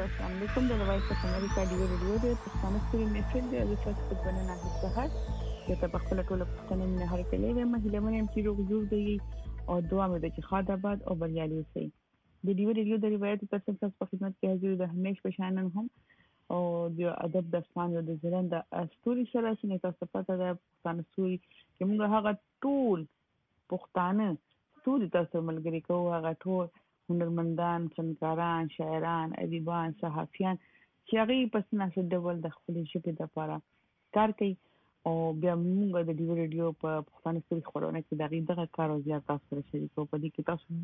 السلام علیکم د وایس اف امریکا دی ریډیو د پښتانه ستوري میټل د تاسو په بنه نه هڅه چې په خپل ټول پښتنه نه هر کله د مهله منم چې روغ جوړ دی او دعا مې د چې خاداباد او بریالي اوسئ د دی ریډیو د روایت تاسو په خدمت کې حاضر د همیش په شانن هم او د ادب د اسمان او د زلند ستوري سره چې تاسو پته ده پښتانه ستوري چې موږ هغه ټول پښتانه ستوري تاسو ملګری کوو هغه ټول هنرمندان، فنکاران، شاعران، ادیبان، صحافیان چې هغه په سناسه ډول د خپل ژبې لپاره کار کوي او بیا موږ د ډیو ریډیو په پښتون ستوري خبرونه کې دغه کار او زیات تاسو سره شریکو په دې کې تاسو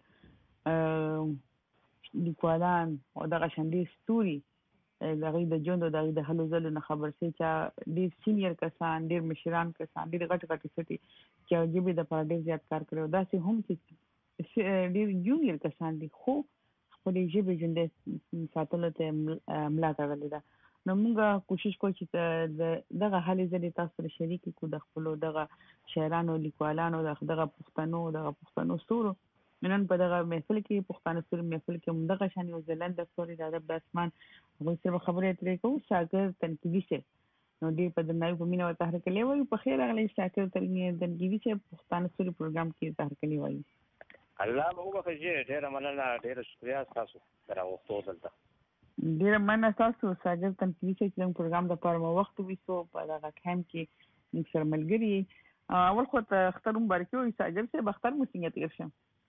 ډیر لیکوالان او دغه شاندې ستوري د ژوند او د هلو ځلو نه خبر شي چې ډیر سینیئر کسان، ډیر مشران کسان، ډیر غټ سټي چې ژبې د لپاره ډیر زیات کار کړو دا سه هم چې ډیر جونیئر کسان دي خو خپل ژبه ژوندۍ ساتلو ته ملا تړلې ده نو موږ کوشش کوو چې دغه حالې ځلې تاسو سره شریک کړو د خپل دغه شاعرانو لیکوالانو دغه پښتنو ستورو نن په دغه محفل کې پښتانه ستوري محفل کې هم دغه شان یو ځلند د ستوري د ادب د اسمان غوښتل سره خبرې اترې کوو شاګرد تنقیدي شه نو دې په دنیاوی په مینه او تحریک لیوي په خیر اغلی شاګرد تنقیدي شه پښتانه ستوري پروګرام کې تحریک لیوي الله مو په خیر ډیر مننه ډیر شکریا تاسو دراوختو دلته ډیر مننه تاسو شاګرد تنقیدي شه چې موږ پروګرام د پاره وخت وېسو په دغه ټایم کې موږ سره ملګری اول خو ته اختر مبارکي وي شاګرد شه بختر مو څنګه تیر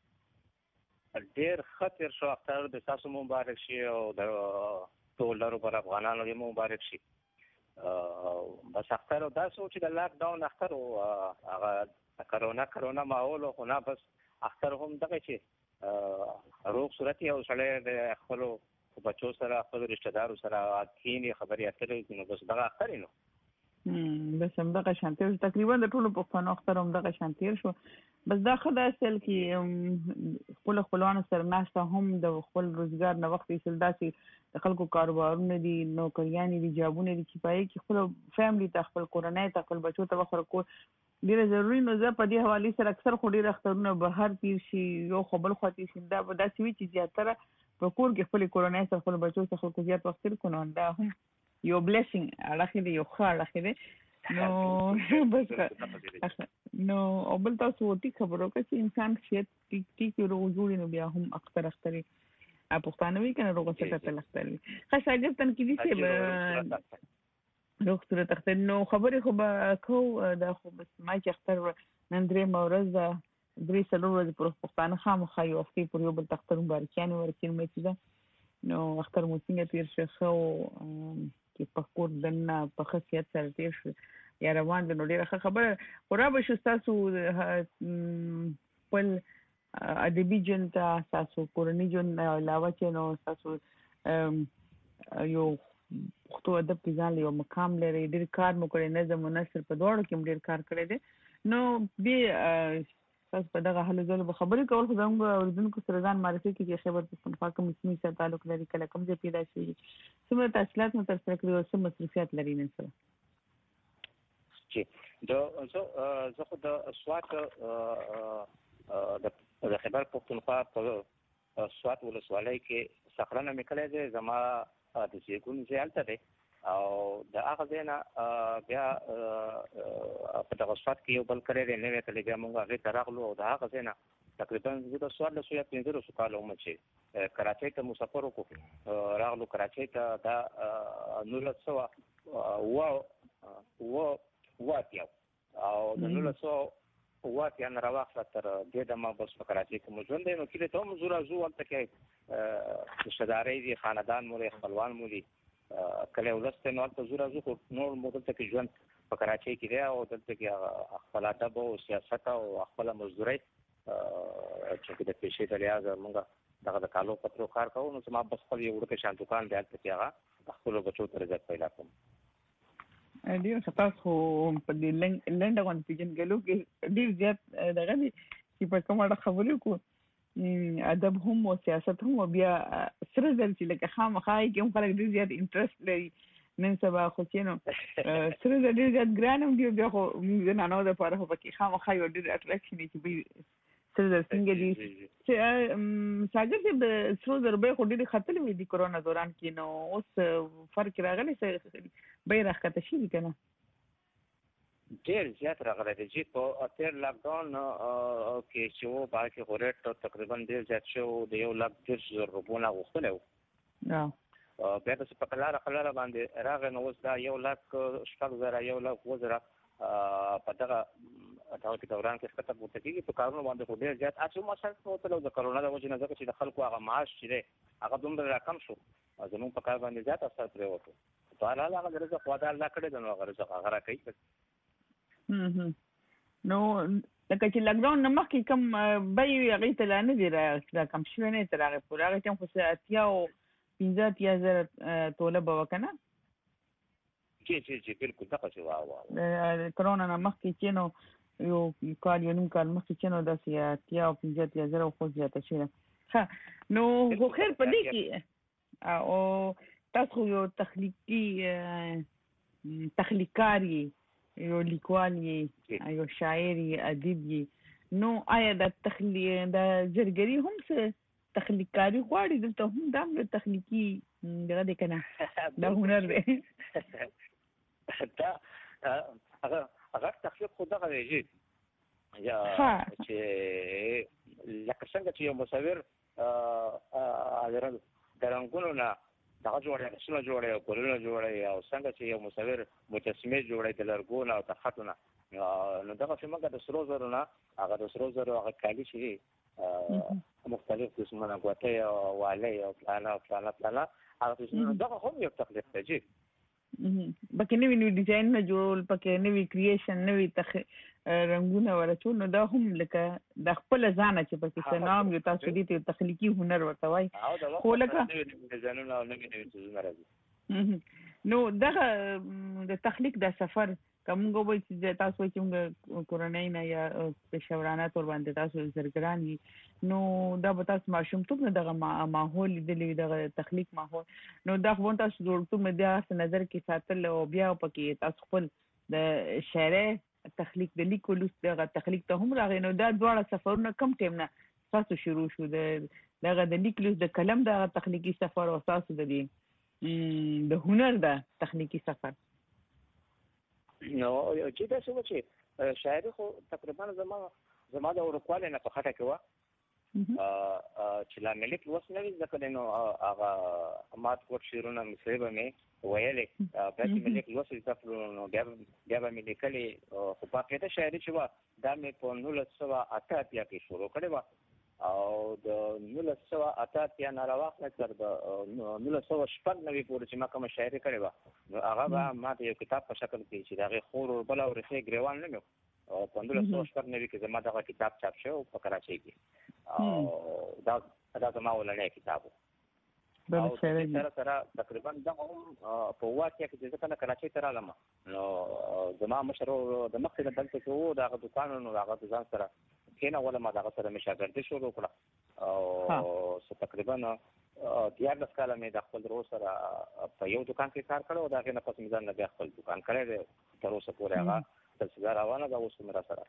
شه ډیر خطر شو اختر د تاسو مبارک شي او د ټول لرو پر افغانانو یې مبارک شي بس اختر دا سوچ د لاک ډاون اختر او هغه کرونا ماحول خو نه بس اختر هم دغه چې روغ صورت یو سړی د خپل بچو سره خپل رشتہ دارو سره کینې خبرې اترې نو بس دغه اختر نو بس هم دغه شانتي تقریبا د ټولو پښتنو اختر هم دغه شانتي شو بس دا خدای اصل کې خپلوان سره ناشته هم د خپل روزګار نه وخت یې داسې د خلکو کاروبارونه دي نوکریان دي جابونه دي چې پای کې خپل فیملی ته خپل کورنۍ ته خپل بچو ته وخت کو ډیره ضروری نو زه په دې حواله سره اکثر خو ډیر اخترونه بهر تیر شي یو خپل خاطر شي دا به داسې وي چې زیاتره په کور کې خپل کورنۍ سره خپل بچو سره خپل زیات وخت تیر کړو دا هم یو بلیسینګ اړه دی یو ښه اړه دی نو بس نو او بل تاسو ورته خبرو کې چې انسان شیت ټیک روغ جوړ نو بیا هم اختر پښتانه وی کنه روغ څه ته لختلی خاصه تنقیدي څه روغ صورت اختر نو خبرې خو به کو دا خو بس ما چې اختر نن درې مورز درې څلور ورځې پر پښتانه خامخا یو هفتې پر یو بل اختر مبارکیانې ورکړم چې ده نو اختر مو څنګه تیر شو چې په کور دننه په خاصیت سره تیر شو یا روان د نو ډېره خبره خو را به شو ستاسو خپل ادبي ژوند ته ستاسو کورني ژوند علاوه چې نو ستاسو یو پښتو ادب کې ځان یو مقام لري ډېر کار مو کړی نظم او نثر په دواړو کې ډېر کار کړی دی نو دې تاسو په دغه حل ځل به خبرې کول خو زموږ اوریدونکو سره ځان معرفي کړي چې خبر پښتونخوا کوم اسمي سره تعلق لري کله کوم ځای پیدا شي څومره تحصیلات مو ترسره کړي او څه مصروفیات لري نن سره چې زه خو د سوات د خبر پښتونخوا په سوات ولسوالۍ کې صخره نه میکلې ده زما د سیګون ځالته ده او د هغه ځای بیا په دغه سوات کې یو بل کړی دی نوې کلی بیا موږ هغې ته راغلو او د هغه ځای نه تقریبا زه د 1415 کال عمر چې کراچۍ ته مو سفر وکړو راغلو کراچۍ ته دا 1900 او د 1900 نه راوخته تر دې دمه بس په کراچۍ کې مو ژوند دی نو کلي ته هم زوره ځو هلته کې رشتهدارۍ دي خاندان مو دی خپلوان مو دي کله ولسته نو هلته زوره ځو خو نور مو دلته کې ژوند په کراچۍ کې دی او دلته کې خپل ادب او سیاست او خپله مزدورۍ چې د پیشې د لحاظه موږ دغه د کالو پترو کار کوو نو زما بس خپل یو وړوکی شان دوکان دی هلته کې هغه خپلو بچو ته رزق پیدا کوم ډیر تاسو په دې لنډه غونډه پیژنګلو کې ډیر زیات دغه دي چې په کومه خبرې کو ادب هم او سیاست هم بیا سره چې لکه خامخا کې هم خلک ډیر زیات انټرست لري نن سبا خو چې نو سره ډیر زیات ګران هم دی بیا خو نه نو د پاره په کې خامخا یو ډیر اټریکشن چې سره څنګه دي ساجر چې د سرو ضربې خو ډېرې ختلې وې د کرونا دوران کې نو اوس فرق راغلی به راښکته شي کنه ډېر زیات راغلی دی چې په تیر لاک ډاون کې چې و باقي ریټ تقریبا ډېر زیات شو د 1,30,000 روپونه غوښتلی و بیا داسې په قلاره باندې راغی نو اوس دا 1,06,000 1,02,000 په دغه دوران کې ښکته پورته کېږي په کارونو باندې خو ډېر زیات اچو مصرف وتلی د کرونا د وجې نه ځکه چې د خلکو هغه معاش چې دی هغه دومره راکم شو زموږ په کار باندې زیات اثر پرېوتو په هر حال هغه د رزق وعده الله کړې ده نو هغه رزق هغه راکوي نو لکه چې لاک ډاون نه مخکې کوم بیې وې هغې ته لا نه دي راکم شوی نه تر هغې پورې هغې ټایم خو 15,000 توله به وه که نه جی بالکل دغه چې کرونا نه مخکې چې نو یو کال یو نیم کال مخکې چې نو داسې 15,000 خو زیاته شوې ده ښه نو خو خیر په دې کې او تاسو یو تخلیقکار یې یو لیکوال یې یو شاعر یې ادیب یې نو آیا د زرګري هم څه تخلیقکاري غواړي دلته هم دا هم تخلیقي دغه دی که نه دا هنر دی هغه تخلیق خو دغه دی یا چې لکه څنګه چې یو مصور د رنګونو نه دغه جوړوي عکسونه جوړوي او ګلونه جوړوي او څنګه چې یو مصور مجسمې جوړوي د لرګو نه او د خټو نه نو دغسې موږ د سرو زرو نه هغه د سرو زرو هغه کالي چې دي مختلف قسمونه ګوتې او والۍ او پلانه هغه قسمونه دغه هم یو تخلیق دی جي پکې نوي ډیزاینونه جوړول پکې نوي کریشن نوي رنګونه ورچول نو دا هم لکه د خپل ځانه چې پکې څه نام یو تاسو دې ته تخلیقي هنر ورته وایي خو لکه نو دغه د تخلیق د سفر کومګ وایي چې تاسو وایي چې موږ کورنۍ نه یا پېښورانه تور باندې تاسو زرګران یي نو دا به تاسو ماشومتوب نه دغه ماحول لیدلی دغه تخلیق ماحول نو دا خو تاسو جوړتوب مې دا نظر کې ساتل او بیا پکې تاسو خپل د شاعرۍ تخلیق د لیکلو دغه تخلیق ته هم راغی نو دا دواړه سفرونه کم ټیم نه تاسو شروع شو دغه د لیکلو د قلم د تخلیقي سفر او تاسو د هنر د تخلیقي سفر نو چې دا څه و چې شاعري خو تقریبا زما د ورکوالي نه په خټه کې وه چې لا مې لیک لوست نه وي زده کړی نو هغه مات کوټ شعرونه مصري به مې ویلې بیا چې مې لیک لوست زده کړو نو بیا به مې لیکلې خو باقاعده شاعري چې وه دا مې په 1988 کې شروع کړې وه او د 1988 نه راواخله تر د 1996 پورې چې ما کومه شاعري کړې وه نو هغه به ما ته یو کتاب په شکل کې چې د هغې خور وربله او ریښې ګریوان نه مې او په 1996 کې زما دغه کتاب چاپ شوی په کراچۍ کې او دا زما ولنی کتاب و او سره تقریبا دغه هم په 88 کې چې زه کله کراچۍ ته رالم نو زما مشر د مخکې نه دلته کې و د هغه دوکانونو د هغه د ځان سره کېنولم دغه سره مې شاګردي شروع کړه او تقریبا 14 کاله مې د خپل ورور سره په یو دوکان کې کار کړی او د هغې نه پس مې ځان نه بیا خپل دوکان کړی دی تر اوسه پورې هغه سلسله روانه ده اوس مې را سره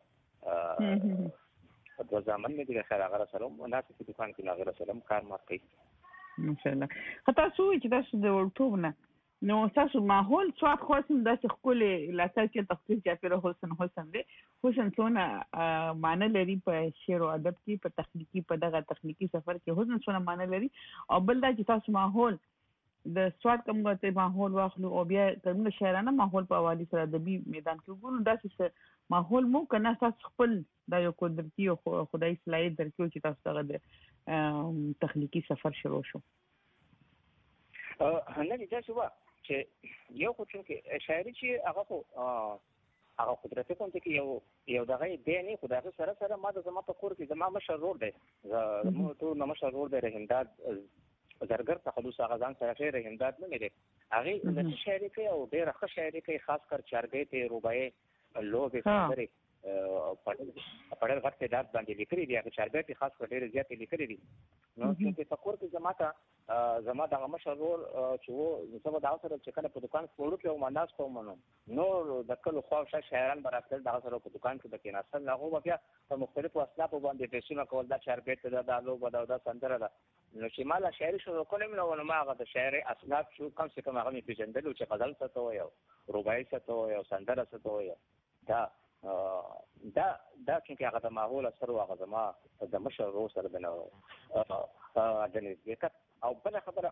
دوه زامن مې دي خیر هغه را سره هم ناست په دوکان کې هغې را سره هم کار مات کوي ماشاءالله خو تاسو وایئ چې تاسو د وړتوب نه نو تاسو ماحول سوات خو هم داسې ښکلې لاسه چې تخصیص چاپېره حسن دی حسن څونه معنی لري په شعر او ادب کې په تخلیقي په دغه تخلیقي سفر کې حسن څونه معنی لري او بل دا چې تاسو ماحول د سوات کومه ماحول واخلو او بیا کومه شاعرانه ماحول په حواله سره ادبي میدان کې وګورو داسې ماحول مو کنه تاسو خپل دا یو قدرتي او خدای صلاحیت درکو چې تاسو دغه تخلیقي سفر شروع شو نه دي تاسو وا چې یو خو چې شاعري چې هغه قدرتي کوم چې یو دغه دی نه خدای سره ما د زما په کور کې زما مشر رور دی زموږ ټول مشر رور دی رحمداد زرګر تخلص هغه ځان سره کې رحمداد نه لري هغه د شاعري کې او ډېر ښه شاعري کې خاص کر چارګې ته رباعي لوګي خبرې په ډېر غټ تعداد باندې لیکلي دي هغه چاربیتې خاص کر ډېرې زیاتې لیکلي دي نو چې په کور کې زما دغه مشر ورور چې و زه به دغه سره چې کله په دوکان کې وړو کې وم انداز کوم نو د کلو خواوشا شاعران به راتلل دغه سره په دوکان کې به کېناستل هغو به بیا په مختلفو اسنافو باندې پیسونه کول دا چاربیت ده دا لوبه ده دا سندره ده نو چې ما لا شاعري شروع کړم نو ما هغه د شاعري اسناف شو کم سے کم هغه مې پېژندلو چې غزل څه ته وایي او رباعي څه ته وایي او سندره څه ته وایي دا چې هغه د ماحول اثر او هغه زما د مشر ورور سره د نزدېکت او بله خبره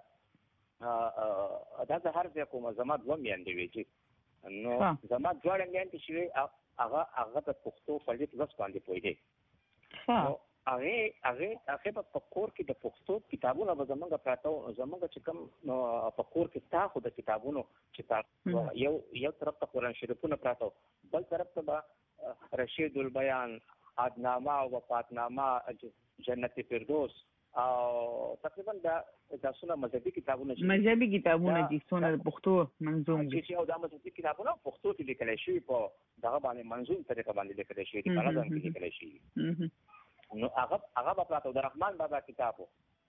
دا زه هر ځای کوم زما دوه میندې وې چې نو زما دواړه میندې چې وې هغه د پښتو په لیک لوست باندې پوهېدې نو هغې به په کور کې د پښتو کتابونه به زمونږ پراته وو زمونږ چې کوم په کور کې تا خو د کتابونو چې یو طرف ته قرآن شریفونه پراته وو بل طرف ته به رشید البیان عدنامه او وفاتنامه جنت فردوس او تقریبا دا څونه مذهبي کتابونه دي څونه د پښتو منظوم دي چې دا مذهبي کتابونه پښتو کې لیکلی شوي په دغه باندې منظوم طریقه باندې لیکلی شوي دي په نظم کې لیکلی شوي نو هغه به پراته د رحمان بابا کتاب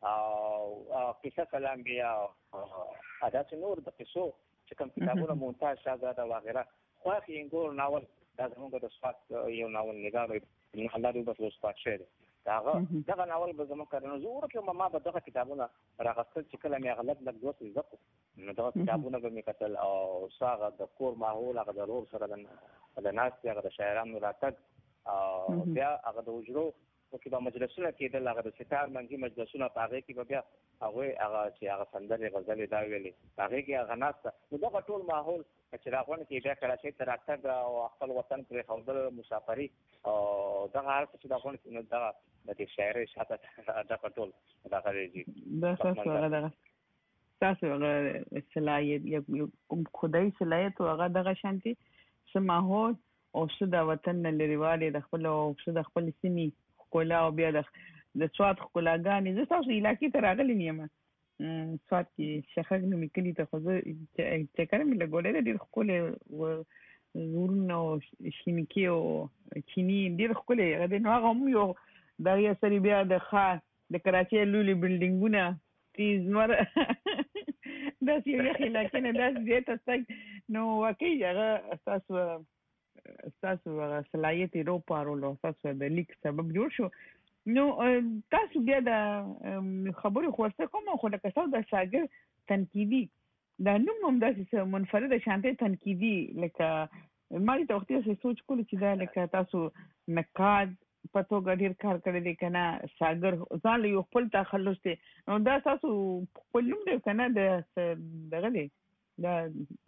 او قصص الانبیاء داسې نور د قصو چې کوم کتابونه ممتاز شهزاده وغیره خوښ ینګور ناول دا زموږ د سپات یو ناول نگار الله دې وبخښي سپات شعر دغه ناول به زموږ کړنو زه ورکه ما به دغه کتابونه راغستل چې کله مې غلط لږ دوه زده کړو نو دغه کتابونه به مې کتل او هغه د کور ماحول هغه د رور سره د ناستې هغه د شاعرانو راتګ او بیا هغه د حجرو کې به مجلسونه کېدل هغه د ستار منګي مجلسونه په هغې کې به بیا هغوی هغه چې هغه سندرې غزلې دا ویلې په هغې کې هغه ناسته نو دغه ټول ماحول چې راغونډ کې بیا کراچۍ ته راتګ او خپل وطن پرېښودل مسافري او دغه هر څه چې دا غونډ نو دغه د دې شاعرۍ شاته دغه ټول دغه دی ستاسو هغه صلاحیت یا کوم خدایي صلاحیت هغه دغه شانتي څه ماحول او څه د وطن نه لرېوالی د خپل او څه د خپل سیمې ښکلا او بیا د سوات ښکلاګانې زه ستاسو علاقې ته راغلی یم سوات کې شخړ نومې کلي ته خو زه چکر مې لګولی دی ډېر ښکلی غرونه او شینکي او چیني ډېر ښکلی هغه دی نو هغه هم یو د هغې سرې بیا د ښار د کراچۍ لولي بلډینګونه تیز نور داسې یو یخ علاقې نه داسې ځای ته تګ نو واقعي هغه ستاسو هغه صلاحیت یې روپارولو ستاسو د لیک سبب جوړ شو نو تاسو بیا د خبرې خو ورته کوم خو لکه ستاسو د شاګرد تنقیدي دا نوم هم داسې منفرده شانتۍ تنقیدي لکه ما دې ته وختي سوچ کولو چې دا لکه تاسو نقاد په توګه ډېر کار کړی دی که نه شاګرد ځان له یو خپل تخلص دی نو دا تاسو خپل نوم دی که نه دغه دی دا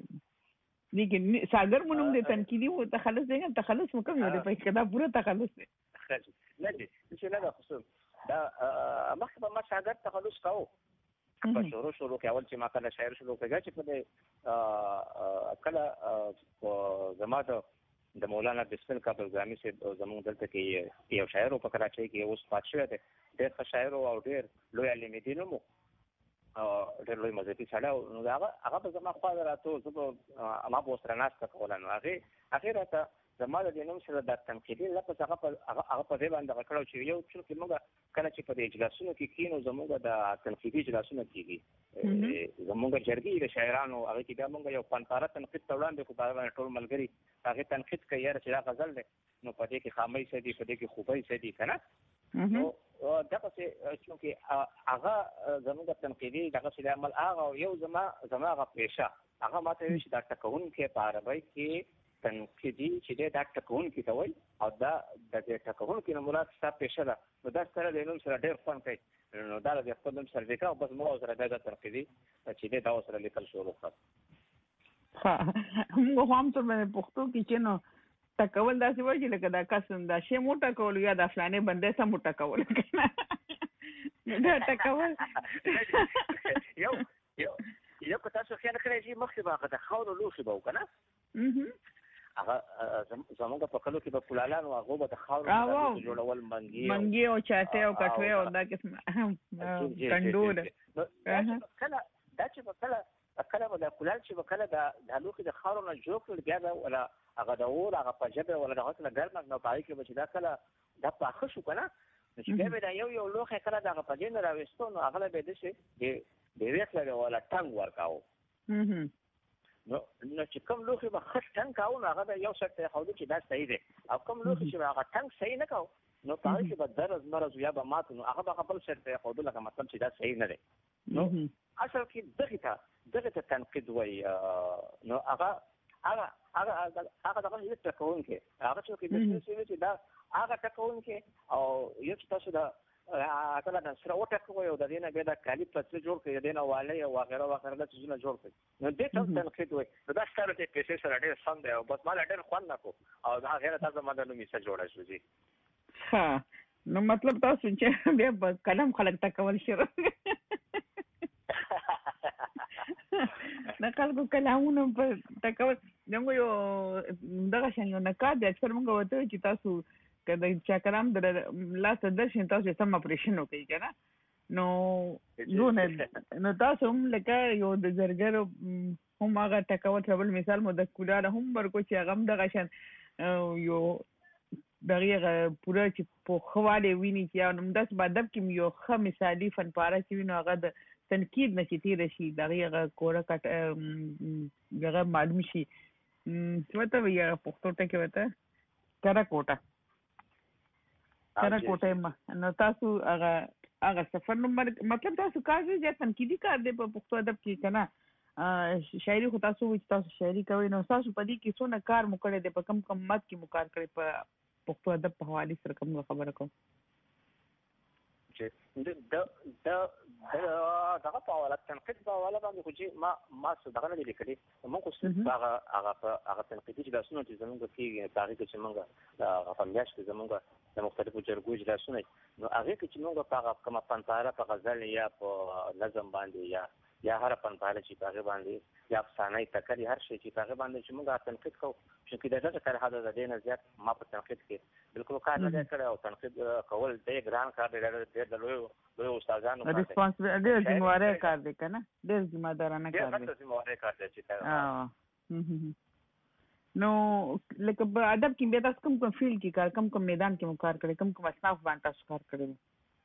لیکن شاګرد مو نوم دی تنقیدي مو تخلص دی که تخلص مو کوم یو دی په دا پوره تخلص دی نه دی چې نه ده خصوص دا مخکې به ما شاګرد تخلص کوو په شروع کې اول چې ما کله شاعر شروع کړی چې په کله زما د مولانا بسمل کابل ګرامي صاحب زموږ دلته کې یو شاعر په کراچۍ کې اوس پات شوی دی ډېر ښه شاعر او ډېر لوی علمي دین و ډېر لوی مذهبي سړی نو هغه به زما خوا راته زه به ما به ورسره ناسته کوله نو هغې راته زما د دې نوم سره د تنقیدي لفظ هغه په دې باندې هغه کړی چې یو چونکې موږ کله چې په دې اجلاسونو کې کښېنو زموږ د تنقیدي اجلاسونه کېږي زموږ جرګې د شاعرانو هغې کې بیا موږ یو فنکاره تنقید ته وړاندې خو په هغه باندې ټول ملګري هغې تنقید کوي یاره چې دا غزل دی نو په دې کې خامۍ څه دي په دې کې خوبۍ څه دي که نه نو دغسې چونکې هغه زموږ تنقیدي دغسې د عمل هغه یو زما هغه پیشه هغه ما ته وایي چې دا ټکوونکی په عربۍ کې تنقیدي چې دی دا ټکوونکي ته وایي او دا د دې ټکوونکي نه مراد ستا پیشه ده نو دا سره د نوم سره ډېر خوند کوي نو دا د خپل نوم سره لیکه او بس ما ورسره بیا دا تنقیدي چې دی دا ورسره لیکل شروع کړه موږ خو هم څه پښتو کې چې نو ټکول داسې وایي چې لکه دا کس دا شی مو ټکول یا دا فلانې بندی څه مو ټکول دا ټکول یو که تاسو خیال کړی چې مخکې به هغه د خاورو لوښي به و که نه هغه زموږ په کلو کې به کولالانو هغو به د خاورو جوړول منګي او چاټۍ او کټوۍ او دا قسم ټنډور دا چې به کله کله به د کولال چې به کله د لوښي د خاورو نه جوړ کړل بیا به ولا هغه د اور هغه په ژبه ولا د هغه نه ګرم نو پای کې به چې دا کله د پاخه شو کنه چې بیا به دا یو لوښي کله د هغه په دین راوستو نو هغه به د شي د ویښله ولا ټنګ ورکاو نو چې کوم لوښي به خښ ټنګ کاو نو هغه یو څه ته خو چې دا صحیح دی او کوم لوښي چې هغه ټنګ صحیح نه کاو نو پای کې به درز مرز یا به مات نو هغه به خپل څه ته خو دغه مطلب چې دا صحیح نه دی نو اصل کې دغه تنقید وای نو هغه دغه یو تکون کې هغه چې دا هغه تکون کې او یو څه تاسو دا کله دا سره وټکوي او د دینه به دا کالی پڅ جوړ کړي دینه والي او وغیرہ د څه جوړ کړي نو دې ته تنقید وای دا ستاره ته پیسې سره ډېر سم دی او بس مال ډېر خوان نکو او دا غیر تاسو مدنه میسه جوړه شو جی ها نو مطلب تاسو چې بیا کلم خلک تکول شروع د خلکو کلامونه په تکول دغه یو دغه شان یو نکات د اکثر موږ وته چې تاسو کله چې کلام در لاس درشین تاسو سم اپریشن وکړي کنه نو تاسو هم لکه یو د زرګر هم هغه تکول تربل مثال مو د کولار هم ورکو چې هغه دغه شان یو دغه پوره چې په خواله ویني چې نو داس بادب کې یو ښه مثالی فن پاره چې وینو هغه د تنقید نشي تیر شي دغه کوره کټ دغه معلوم شي څه وی پښتو ټکي وته کرا کوټه ما نو تاسو هغه سفر نو مطلب تاسو کار دې تنقیدی کار دی په پښتو ادب کې کنه شاعري خو تاسو وایي تاسو شاعري کوي نو تاسو په دې کې څونه کار مو کړی دی په کم مات کې مو کار کړی په پښتو ادب په حواله سره کوم خبره کوم چې دغه په حواله تنقید په حواله باندې خو چې ما څه دغه نه دي لیکلي موږ خو هغه تنقیدي اجلاسونه چې زموږ کې تاریخ چې موږ د غفلیاش کې زموږ د مختلفو جرګو اجلاسونه نو هغه کې چې موږ په هغه کومه پنځاره په غزل یا په نظم باندې یا هر پنځاره چې په هغه باندې یا افسانه تکري هر شي چې په هغه باندې چې موږ تنقید کوو چې دغه کار هدا د دینه زیات ما په تنقید کې بالکل کار نه کړی او تنقید کول ډېر ګران کار دی ډېر د لوی استادانو ریسپانسبل ډېر ذمہواره کار دی کنه ډېر ذمہ دارانه کار دی ډېر ذمہواره کار دی چې نو لکه په ادب کې بیا تاسو کوم فیلډ کې کار کوم میدان کې مو کار کړی کوم اصناف باندې تاسو کار کړی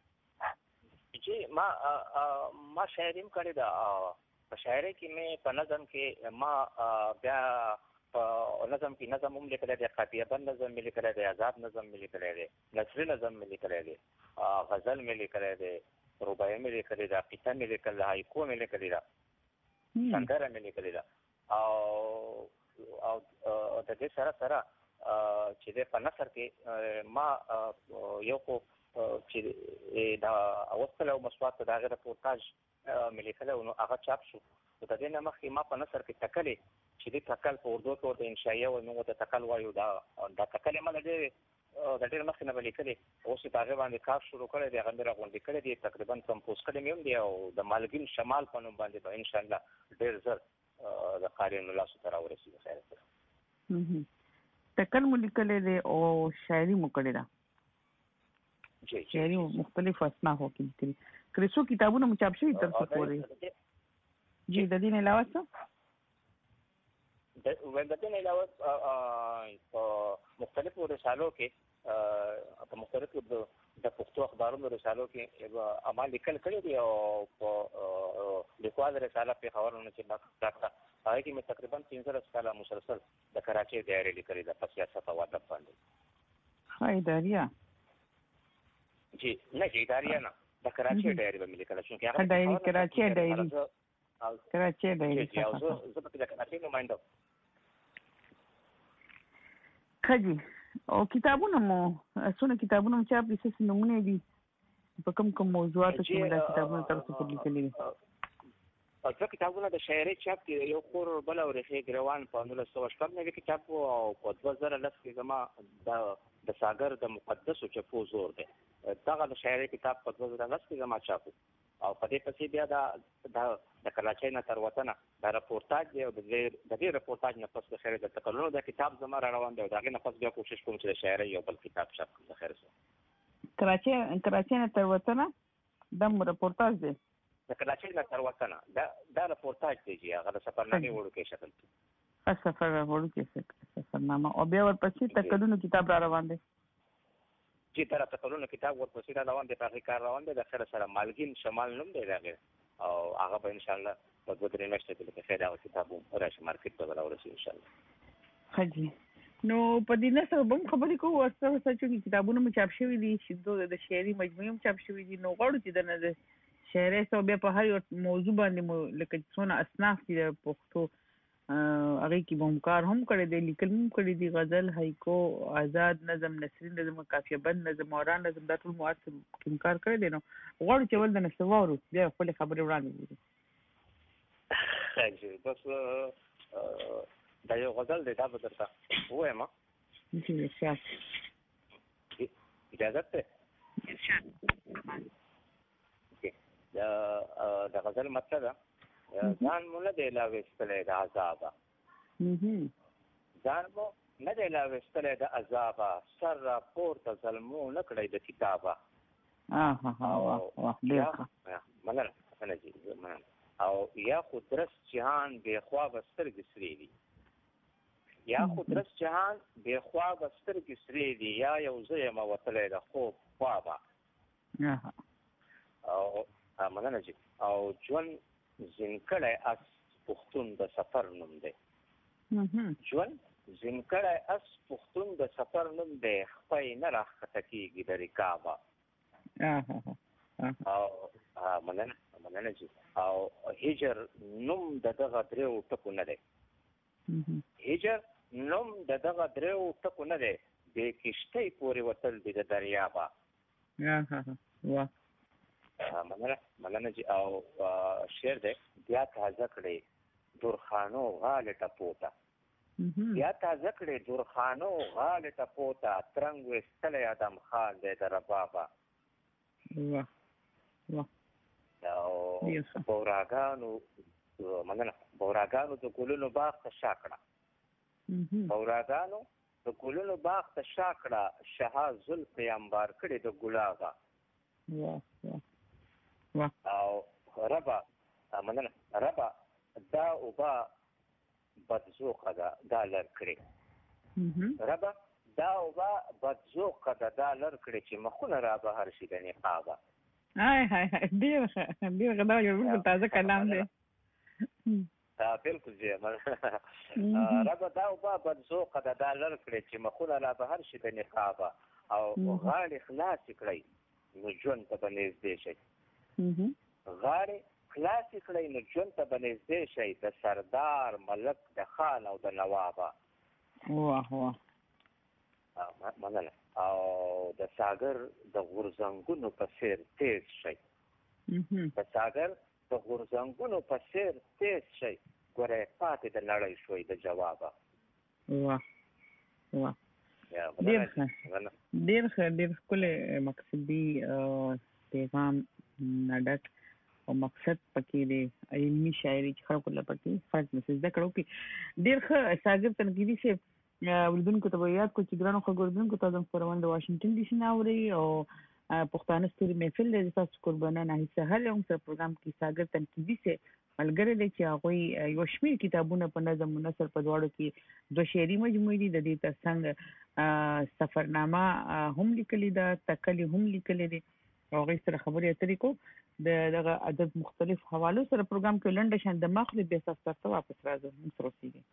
چې ما شاعریم کړی دا په شاعري کې مې په نظم کې ما بیا په نظم کې نظم هم لیکلی دی قافیه بند نظم مې لیکلی دی آزاد نظم مې لیکلی دی نثري نظم مې لیکلی دی غزل مې لیکلی دی رباعي مې لیکلی ده قصه مې لیکلی ده هایکو مې لیکلی ده سندره مې لیکلی ده او د دې سره چې د په نثر کې ما یو خو چې دا اوسطل او مسوات د هغه رپورتاج مې لیکلی نو هغه چاپ شو د دې نه مخکې ما په نثر کې تکلې چې د تکل په اردو کې ورته انشائیه او موږ ته تکل وایو دا تکلې مله ډېر مخکې نه به لیکلې اوس په هغه باندې کار شروع کړی دی هغه مې راغونډې کړی دی تقریبا کمپوز کړی مې هم دی او د مالګین شمال په نوم باندې به انشاءالله ډېر زر د قاریانو لاسو ته راورسېږي خیر سره تکل مو لیکلی دی او شاعري مو کړې ده شاعري مختلف اصنافو کې لیکلي کړي څو کتابونه مو چاپ شوي تر څو پورې جی د دې نه علاوه څه د دې نه علاوه په مختلفو رسالو کې په مختلفو د پښتو اخبارونو رسالو کې اعمال لیکل کړي دي او په لیکوال رساله په خبرونه چې راکړه هغه کې مې تقریبا 15 کاله مسلسل د کراچۍ ډایري لیکلې ده په سیاست او ادب باندې های داریا جی نه جی داریا نه د کراچۍ ډایري به مې لیکل چې هغه ډایري کراچۍ ډایري چې اوس زه په کراچۍ نمائنده خجی او کتابونه مو څونه کتابونه مو چاپ دي څه نمونه دي په کوم موضوعاتو کې دا کتابونه تاسو په لیکلي دي څو کتابونه د شاعري چاپ کې یو خور بل او رخي ګروان په 1914 کې چاپ او په 2010 کې زما د ساګر د مقدسو چپو زور دی دغه د شاعري کتاب په 2010 کې زما چاپ او په دې پسې بیا د کراچۍ نه تر وطنه دا رپورتاج دی او د دې رپورتاج نه پس د خیر د تکلونو د کتاب زما را روان دی او دغه نه پس بیا کوشش کوم چې د شاعري یو بل کتاب چاپ کړم د خیر سره کراچۍ نه تر وطنه د رپورتاج دی د کراچۍ نه تر وطنه دا رپورتاج دی چې هغه د سفرنامې وړوکی شکل کې سفرنامه او بیا ورپسې تکلونو کتاب را روان دی چې تر تکلونو کتاب ورپسې را روان دی په هغې کار روان دی د خیر سره مالګین شمال نوم دی د هغې او هغه به انشاءالله په 2-3 میاشتې کې لکه خیر هغه کتاب هم راشي مارکېټ ته به راورسي انشاءالله ښه جي نو په دې نه سره به هم خبرې کوو ورسره سچو کې کتابونه مو چاپ شوي دي چې د شعري مجموعې هم چاپ شوي دي نو غواړو چې د نه د شعري سو بیا په هر یو موضوع باندې مو لکه څونه اصناف دي د پښتو هغې کې به هم کار هم کړی دی لیکل هم کړي دي غزل هایکو آزاد نظم نثري نظم قافیه بند نظم موران نظم دا ټول مو هر څه کوم کار کړی دی نو غواړو چې ول د نه څه واورو بیا خپلې خبرې وړاندې کړو بس دا یو غزل دی دا به درته ووایم اجازت دی د غزل مطلب ځان مو نه دی لا ویستلی د عذابه ځان مو نه دی لا ویستلی د عذابه سر را پورته زلمو نه کړی د کتابه مننه او یا خو درست جهان بې خوابه سترګې سرې دي یا خو درست جهان بې خوابه سترګې سرې دي یا یو زه یم وتلی د خوب خوابه او مننه جي او ژوند زینکړی اس پښتون د سفر نوم دی ژوند زینکړی اس پښتون د سفر نوم دی خپۍ نه راښکته کېږي د رکابه او مننه جي او هجر نوم د دغه دریو ټکو نه دی هجر نوم د دغه دریو ټکو نه دی بې کشتۍ پورې وتل دي د دریابه مننه جي او شعر دی بیا تازه کړې درخانو غاړې ټپوته بیا تازه کړې درخانو غاړې ټپوته ترنګ ویستلی ادم خان دی د ربابه او بوراګانو د ګلونو باغ ته شا کړه بوراګانو د ګلونو باغ ته شا کړه شهاد زلفې انبار کړې د ګلابه او ربه دا اوبه بدذوقه ده دا لر کړې ربه دا اوبه بدذوقه ده دا لر کړې چې مخونه را بهر شي د نقابه ډېر دا یو تازه کلام دی بالکل جی ربه دا اوبه بدذوقه ده دا لر کړې چې مخونه را بهر شي د نقابه او غاړې خلاصې کړئ نو ژوند ته به نږدې شئ غاړې خلاصې کړئ نو ژوند ته به نږدې شئ د سردار ملک د خان او د نوابه مننه او د ساګر د غورځنګونو په څېر تیز شئ د ساګر د غورځنګونو په څېر تیز شئ ګوره پاتې د نړۍ شوئ د جوابه ډېر ښکلی مقصدي پیغام نه ډک او مقصد پکې دی علمي شاعري چې خلکو له پکې فرق مسیز زده کړو کې ډېر ښه ساګر تنقیدي صاحب ولیدونکو ته به یاد کړو چې ګرانو خلکو اورېدونکو ته زموږ خپرونه د واشنګټن ډي سي نه اورئ او پښتانه ستوري محفل دی ستاسو قربانه ناهید سهل هم سره پروګرام کې ساګر تنقیدي صاحب ملګری دی چې هغوی یو شمېر کتابونه په نظم و نثر په دواړو کې 2 شعري مجموعې دي د دې ترڅنګ سفرنامه هم لیکلې ده تکلې هم لیکلې دي او هغوی سره خبرې اترې کوو د دغه ادب مختلف حوالو سره پروګرام کې لنډه شان د مخلې بیا ستاسو ته واپس راځو موږ سره اوسېږئ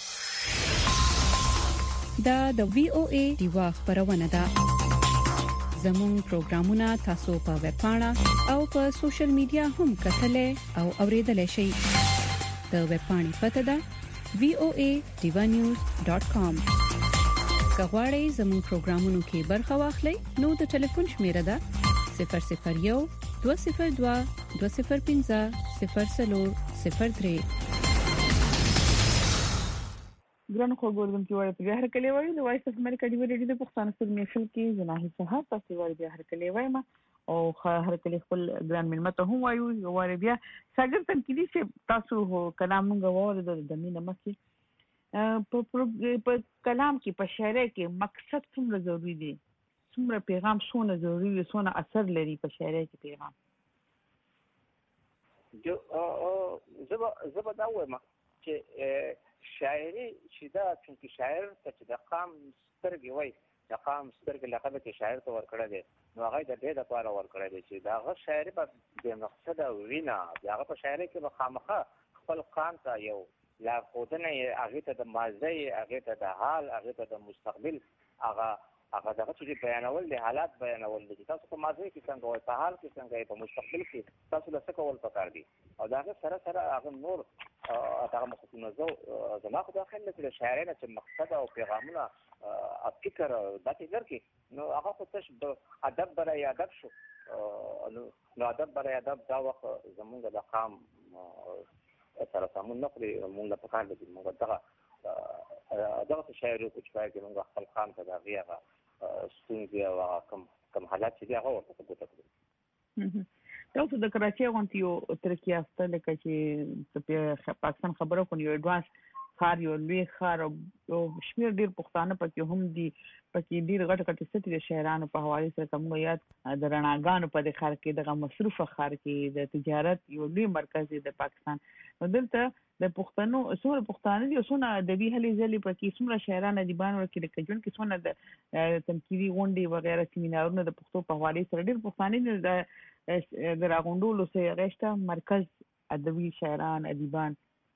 دا د وی او ای دیوا خبرونه ده زموږ پروګرامونه تاسو په ویب پاڼه او په سوشل میډیا هم کتلې او اوریدلای شئ د ویب پاڼې پته ده voanews.com کغواړئ زموږ پروګرامونو کې برخه واخلئ نو د ټلیفون شمیره ده 001 202 205 0403 ګرانو خبرونه کې وایي په هر کله وایي د وایس اف امریکا دی ریډیو د پښتون سره میشل کې جناحي صحه تاسو وایي په هر کله وایم او هر کله خپل ګران ملمت هم وایو وایي بیا څنګه تنقیدي چې تاسو کلام غوړ د مینه مکه په کلام کې په شاعرۍ کې مقصد څومره ضروری دی څومره پیغام څونه ضروری څونه اثر لري په شاعرۍ کې پیغام زه به دا وایم چې شاعري چې دا چې شاعر ته چې د قام سترګې وای د قام سترګې لقب کې شاعر ته ورکړی دی نو هغه د دې لپاره ورکړی دی چې دا هغه شاعري به بې مقصده وینه هغه په شاعري کې به خامخا خپل قام ته یو لارښودنه یې هغې ته د ماضي هغې ته د حال هغې ته د مستقبل هغه دغه چې بیانول د حالات بیانول دي تاسو په ماضي کې څنګه وای په حال کې څنګه په مستقبل کې تاسو له څه کول پکار دي او دا سره سره هغه نور هغه مخکونه زما خو دا خیال دی چې شاعري نه چې مقصد او پیغامونه او فکر دا تیر کې نو هغه خو تاسو ادب برای ادب شو نو ادب برای ادب دا وخت زمونږ د قام سره سمون نه کړی مونږ له پکار دي مونږ دغه شاعري کو چې پای کې موږ خپل قام ته دا غیغه ستونزې او کوم حالات چې هغه ورته ګوته کړو تاسو د کراچۍ غونډې یو ترکیه افته لکه چې په پاکستان خبرو کوي یو اډوانس خار یو لوی خار او شمیر ډیر پښتانه پکې هم دي پکې ډیر غټ ستې د شهرانو په حواله سره کوم یاد د رڼاګانو په د خار کې دغه مصروفه خار کې د تجارت یو لوی مرکز دی د پاکستان نو دلته د پښتنو څومره پښتانه دي او څومره ادبي هلې ځلې پکې څومره شاعران ادیبان ورکې د کجون کې څومره د تنقیدي غونډې وغیرہ سیمینارونه د پښتو په حواله سره ډیر پښتانه د راغونډولو سره غشته مرکز ادبي شاعران ادیبان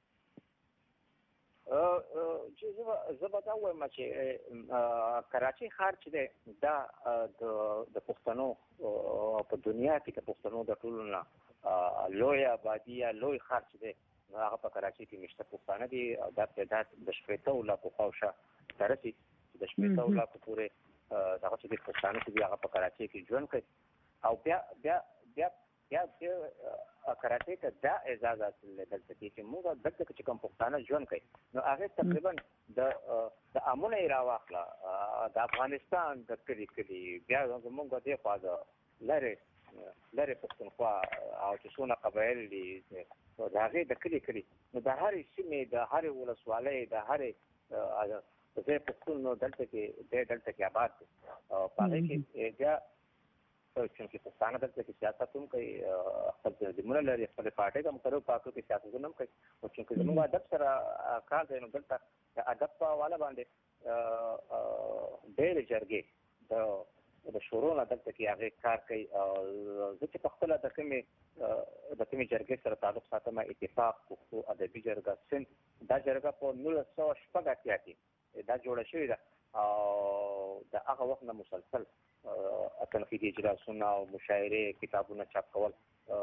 چې زه به دا وایم چې کراچۍ ښار چې دی دا د پښتنو په دنیا کې د پښتنو د ټولو نه لوی آبادي یا لوی ښار چې دی هغه په کراچۍ کې مشته پښتانه دي او دا تعداد د 80 لاکو خواوشا تر رسي د 80 لاکو پورې دغه چې د پښتانه چې هغه په کراچۍ کې ژوند کوي او بیا کراچۍ ته دا اعزاز حاصل دلته چې موږ دلته چې کوم پښتانه ژوند کوي نو هغه تقریبا د امونه راواخله د افغانستان د کلی بیا موږ دې خوا لري پښتونخوا او چې څونه قبایل دي د هغې د کلی نو د هرې سیمې د هرې ولسوالۍ د هرې ځای پښتون نو دلته کې آباد دی په هغې کې بیا چونکې پښتانه دلته کې سیاست هم کوي خپل تنظیمونه لري خپلې پارټۍ هم کوي پاکو کې سیاستونه هم کوي او چونکې زموږ ادب سره کار دی نو دلته د ادب په حواله باندې ډېرې جرګې د شورو نه دلته کې هغې کار کوي زه چې په خپله د کومې جرګې سره تعلق ساتم اتفاق پښتو ادبي جرګه سند دا جرګه په 1986 کې دا جوړه شوې ده او د هغه وخت نه مسلسل تنقیدي اجلاسونه او مشاعرې کتابونه چاپ کول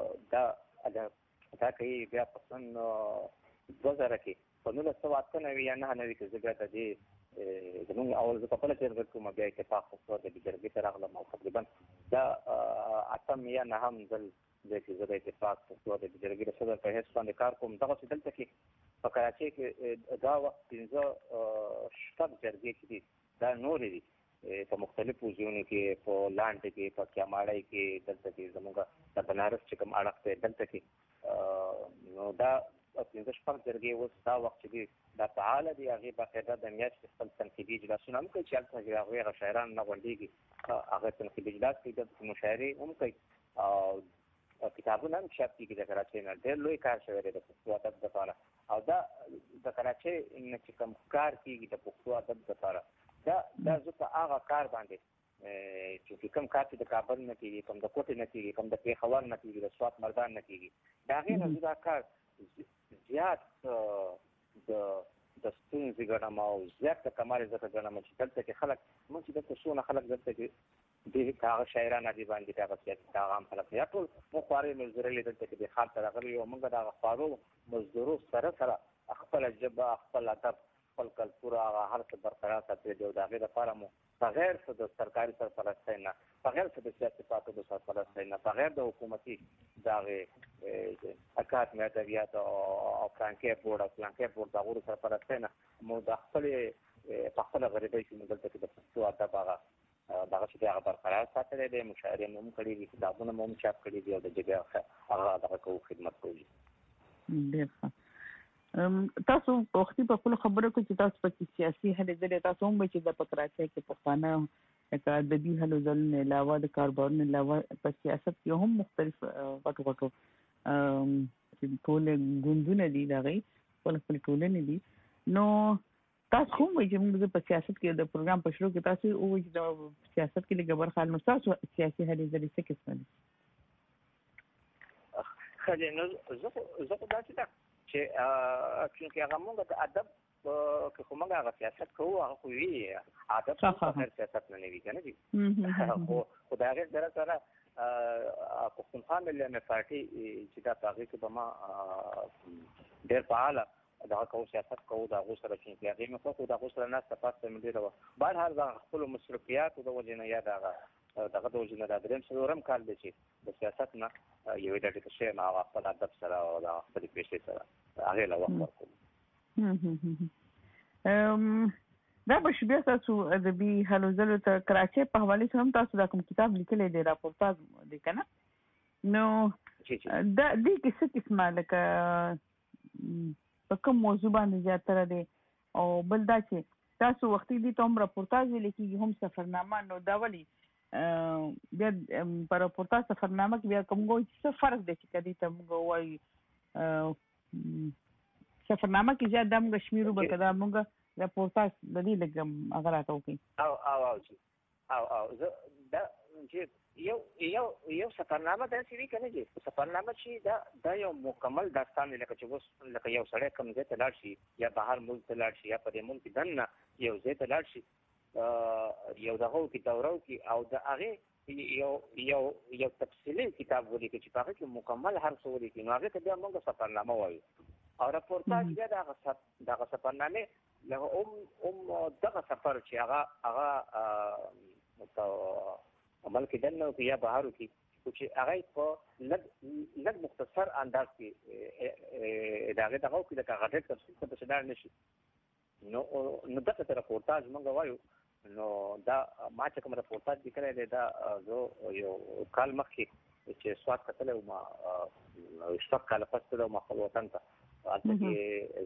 دا کوي بیا په سن 2000 کې په 1998 یا 99 کې زه بیا د دې زموږ اول زه په خپله جرګه کوم بیا اتفاق پښتو ادبي جرګې ته راغلم او تقریبا دا 8 یا 9 ځل دی چې زه د اتفاق پښتو ادبي جرګې د صدر په حیث باندې کار کوم دغسې دلته کې په کراچۍ کې دا وخت 15 جرګې چې دي دا نورې دي په مختلفو ځایونو کې په لاندې کې په کیاماړی کې دلته کې زموږ د بنارس چې کوم اړخ دی دلته کې نو دا 15 جرګې اوس دا وخت چې دي دا فعاله دي هغې باقاعده د میاشتې خپل تنقیدي اجلاسونه هم کوي چې هلته هغوی شاعران نه غونډېږي هغه تنقیدي اجلاس کوي دلته مشاعرې هم کوي او کتابونه هم چاپ کېږي د کراچۍ نه ډېر لوی کار شوی دی د پښتو ادب دپاره او دا د کراچۍ نه چې کوم کار کېږي د پښتو ادب دپاره دا زه په هغه کار باندې چې کوم کار چې د کابل نه کېږي کوم د کوټې نه کېږي کوم د پېښور نه کېږي د سوات مردان نه کېږي د هغې نه زه دا کار زیات د ستونزې ګڼم او زیات د کمال یې ځکه ګڼم چې دلته کې خلک موږ چې دلته څونه خلک دلته کې ډېر هغه شاعران ادیبان دي هغه سیاسي هغه عام خلک یا ټول موږ خوارې مزدورۍ دلته کې د ښار ته راغلي یو موږ د هغه خوارو مزدورو سره خپله ژبه خپل ادب خپل کلتور هغه هر څه برقرار ساتلی دی او د هغې لپاره مو بغیر څه د سرکاري سرپرستۍ نه بغیر څه د سیاسي پارټیو د سرپرستۍ نه بغیر د حکومتي د هغې اکاډمي ادبیات او فلانکي بورډ او فلانکي بورډ د هغو د سرپرستۍ نه مو د خپلې په خپله غریبۍ کې مو دلته کې د پښتو ادب هغه دغه چې دی هغه برقرار ساتلی دی مشاعرې مو هم کړي دي کتابونه مو هم چاپ کړي دي او د ژبې هغه دغه کوو خدمت کوو ډېر ښه تاسو وختي په خپل خبرو کې چې تاسو په سیاسي هلې ځلې تاسو هم چې د کراچۍ کې پښتانه د ادبي هلو ځلو علاوه د کاروبارونو علاوه په سیاست کې هم مختلف غټو چې ټول ګوندونه دي دغه خپل ټولنې دي. نو تاسو کوم چې موږ په سیاست کې د پروګرام په شروع کې تاسو او چې د سیاست کې لګبر خال نو تاسو سیاسي هلې ځلې څه قسم دي؟ خلې نو زه په داسې چې چې هغه موږ د ادب که کومه هغه سیاست کوو هغه خو وی ادب څخه سیاست نه وی کنه دي خو دا غیر سره پښتونخوا ملي پارټي چې دا هغه کې به ما ډېر فعال دا کوم سیاست کوو دا غو سره چې هغه مې خو دا غو سره نه تاسو مې ډېر بهر هر ځای خپل مصرفيات او د وجنه یا دغه د وجنه د دریم څلورم کال دی چې د سیاست نه یو د دې څه نه هغه خپل ادب سره او د خپل پیښې سره هغه لا وخت ورکوم. دا به شبيه تاسو د بي هلو زلو ته کراچي په حواله سره هم تاسو دا کوم کتاب لیکلی دی راپورتاج دی کنه نو دا دې کې څه قسمه لکه په کوم موضوع باندې زیاتره دی او بل دا چې تاسو وختي دي ته هم راپورتاج لیکي هم سفرنامه نو دا ولي بیا پر راپورتاج سفرنامه کې بیا کوم څه فرق دی چې کدي ته موږ وایي سفرنامه کې زیات د موږ شمیرو به کدا موږ راپورتاج د دې لګم اگر راته وکي او دا چې یو سفرنامه د سری کنه چې سفرنامه چې دا یو مکمل داستان لکه چې وس لکه یو سړی کوم ځای ته لاړ شي یا بهر ملک ته لاړ شي یا په دې ملک دنه یو ځای ته لاړ شي یو دغه کې دورو کې او د هغه یو تفصیلی کتاب ولیکي چې په هغه کې مکمل هر څه ولیکي نو هغه ته بیا موږ سفرنامه وایو او راپورتاج بیا دغه سفرنامه لغه دغه سفر چې هغه عمل کې دنه او یا بهارو کې چې هغه په لږ مختصر انداز کې دغه کې د هغه تفصیل څه څه نه نشي نو دغه راپورتاج موږ وایو نو دا ما چې کوم راپورتاج لیکلی دی دا زه یو کال مخکې چې سواد کتلی وم شپږ کاله پس تللی وم خپل وطن ته هلته کې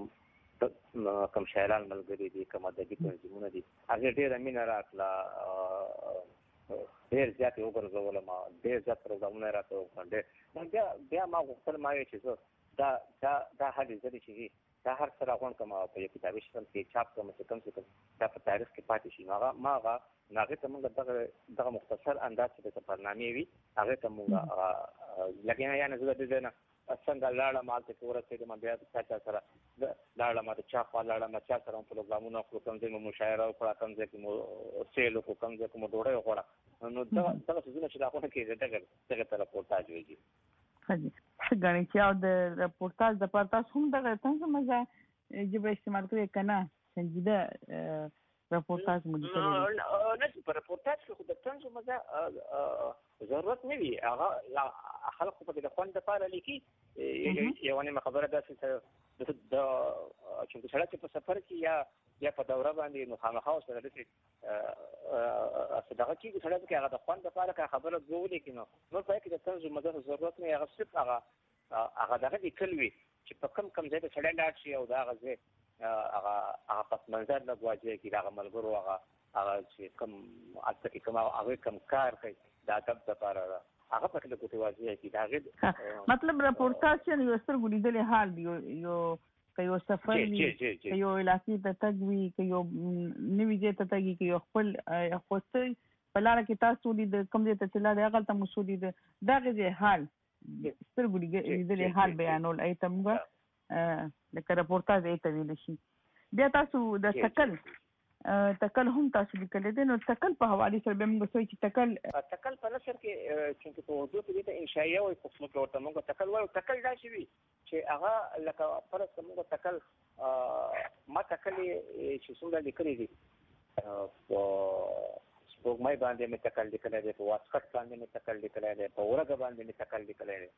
چې کوم شاعران ملګري دي کوم ادبي تنظیمونه دي هغې ډېره مینه راکړه ډېر زیات یې وګرځولم ډېر زیات پروګرامونه یې راته وکړل بیا ما غوښتل ما ویل چې زه دا هلې ځلې چې دي دا هر څه راغونډ کړم او په یو کتابي شکل کې چاپ کړم چې کم سے کم دا په تاریخ کې پاتې شي نو هغې ته موږ دغه مختصر انداز چې د سفرنامې وي هغې ته موږ لګیا یعنې زه د دې نه څنګه لاړم هلته کې ورسېدم بیا چا سره لاړم د چا خوا لاړم چا سره مو پروګرامونه وکړو کوم ځای مو مشاعره وکړه کوم ځای کې مو سیل وکړو کوم ځای کې مو ډوډۍ وخوړه نو دغه څیزونه چې راغونډ کېږي دغه ته راپورتاج وایي. ښه ګڼې چې او د راپورتاج دپاره تاسو هم دغه طنز مزه ژبه استعمال کړې که نه سنجیده راپورتاج مو لیکلی دی نه په راپورتاج کې خو د طنز مزه ضرورت نه وي هغه خلک خو په د خوند دپاره لیکي یوه نیمه خبره داسې چې سړی چې په سفر کې یا په دوره باندې نو خامخا ورسره داسې دغه کېږي سړی پکې هغه د خوند دپاره که خبره دوه ولیکي نور په کې د طنز مزه ضرورت نه وي هغه صرف هغه دغه لیکل وي چې په کوم ځای ته سړی لاړ شي او د هغه ځای هغه پس منظر نه ګواجی کې د هغه ملګرو هغه چې کوم هلته کې کوم هغوی کوم کار کوي د ادب دپاره هغه پکې د ګوتې واضح کړي د هغې مطلب راپورتاج چې یو سترګو لیدلی حال دی که یو سفر وي که یو علاقې ته تګ وي که یو نوي ځای ته تګ وي که یو خپل خو څه په لاره کې تاسو ولید کوم ځای ته چې لاړې هغلته مو څه ولید دغه ځای حال سترګو لیدلی حال بیانول ای ته موږ لکه راپورتاج ای ته ویلی شي. بیا تاسو د تکل هم تاسو لیکلی دی نو تکل په حوالې سره بیا موږ څه وایي چې تکل په نثر کې چونکې په اردو کې دې ته انشائیه وایي په پښتو کې ورته موږ تکل وایو تکل داسې وي چې هغه لکه فرض کړه موږ تکل ما تکل چې څومره لیکلی دي په سپوږمۍ باندې مې تکل لیکلی دی په واسکټ باندې مې تکل لیکلی دی په ورږه باندې مې تکل لیکلی دی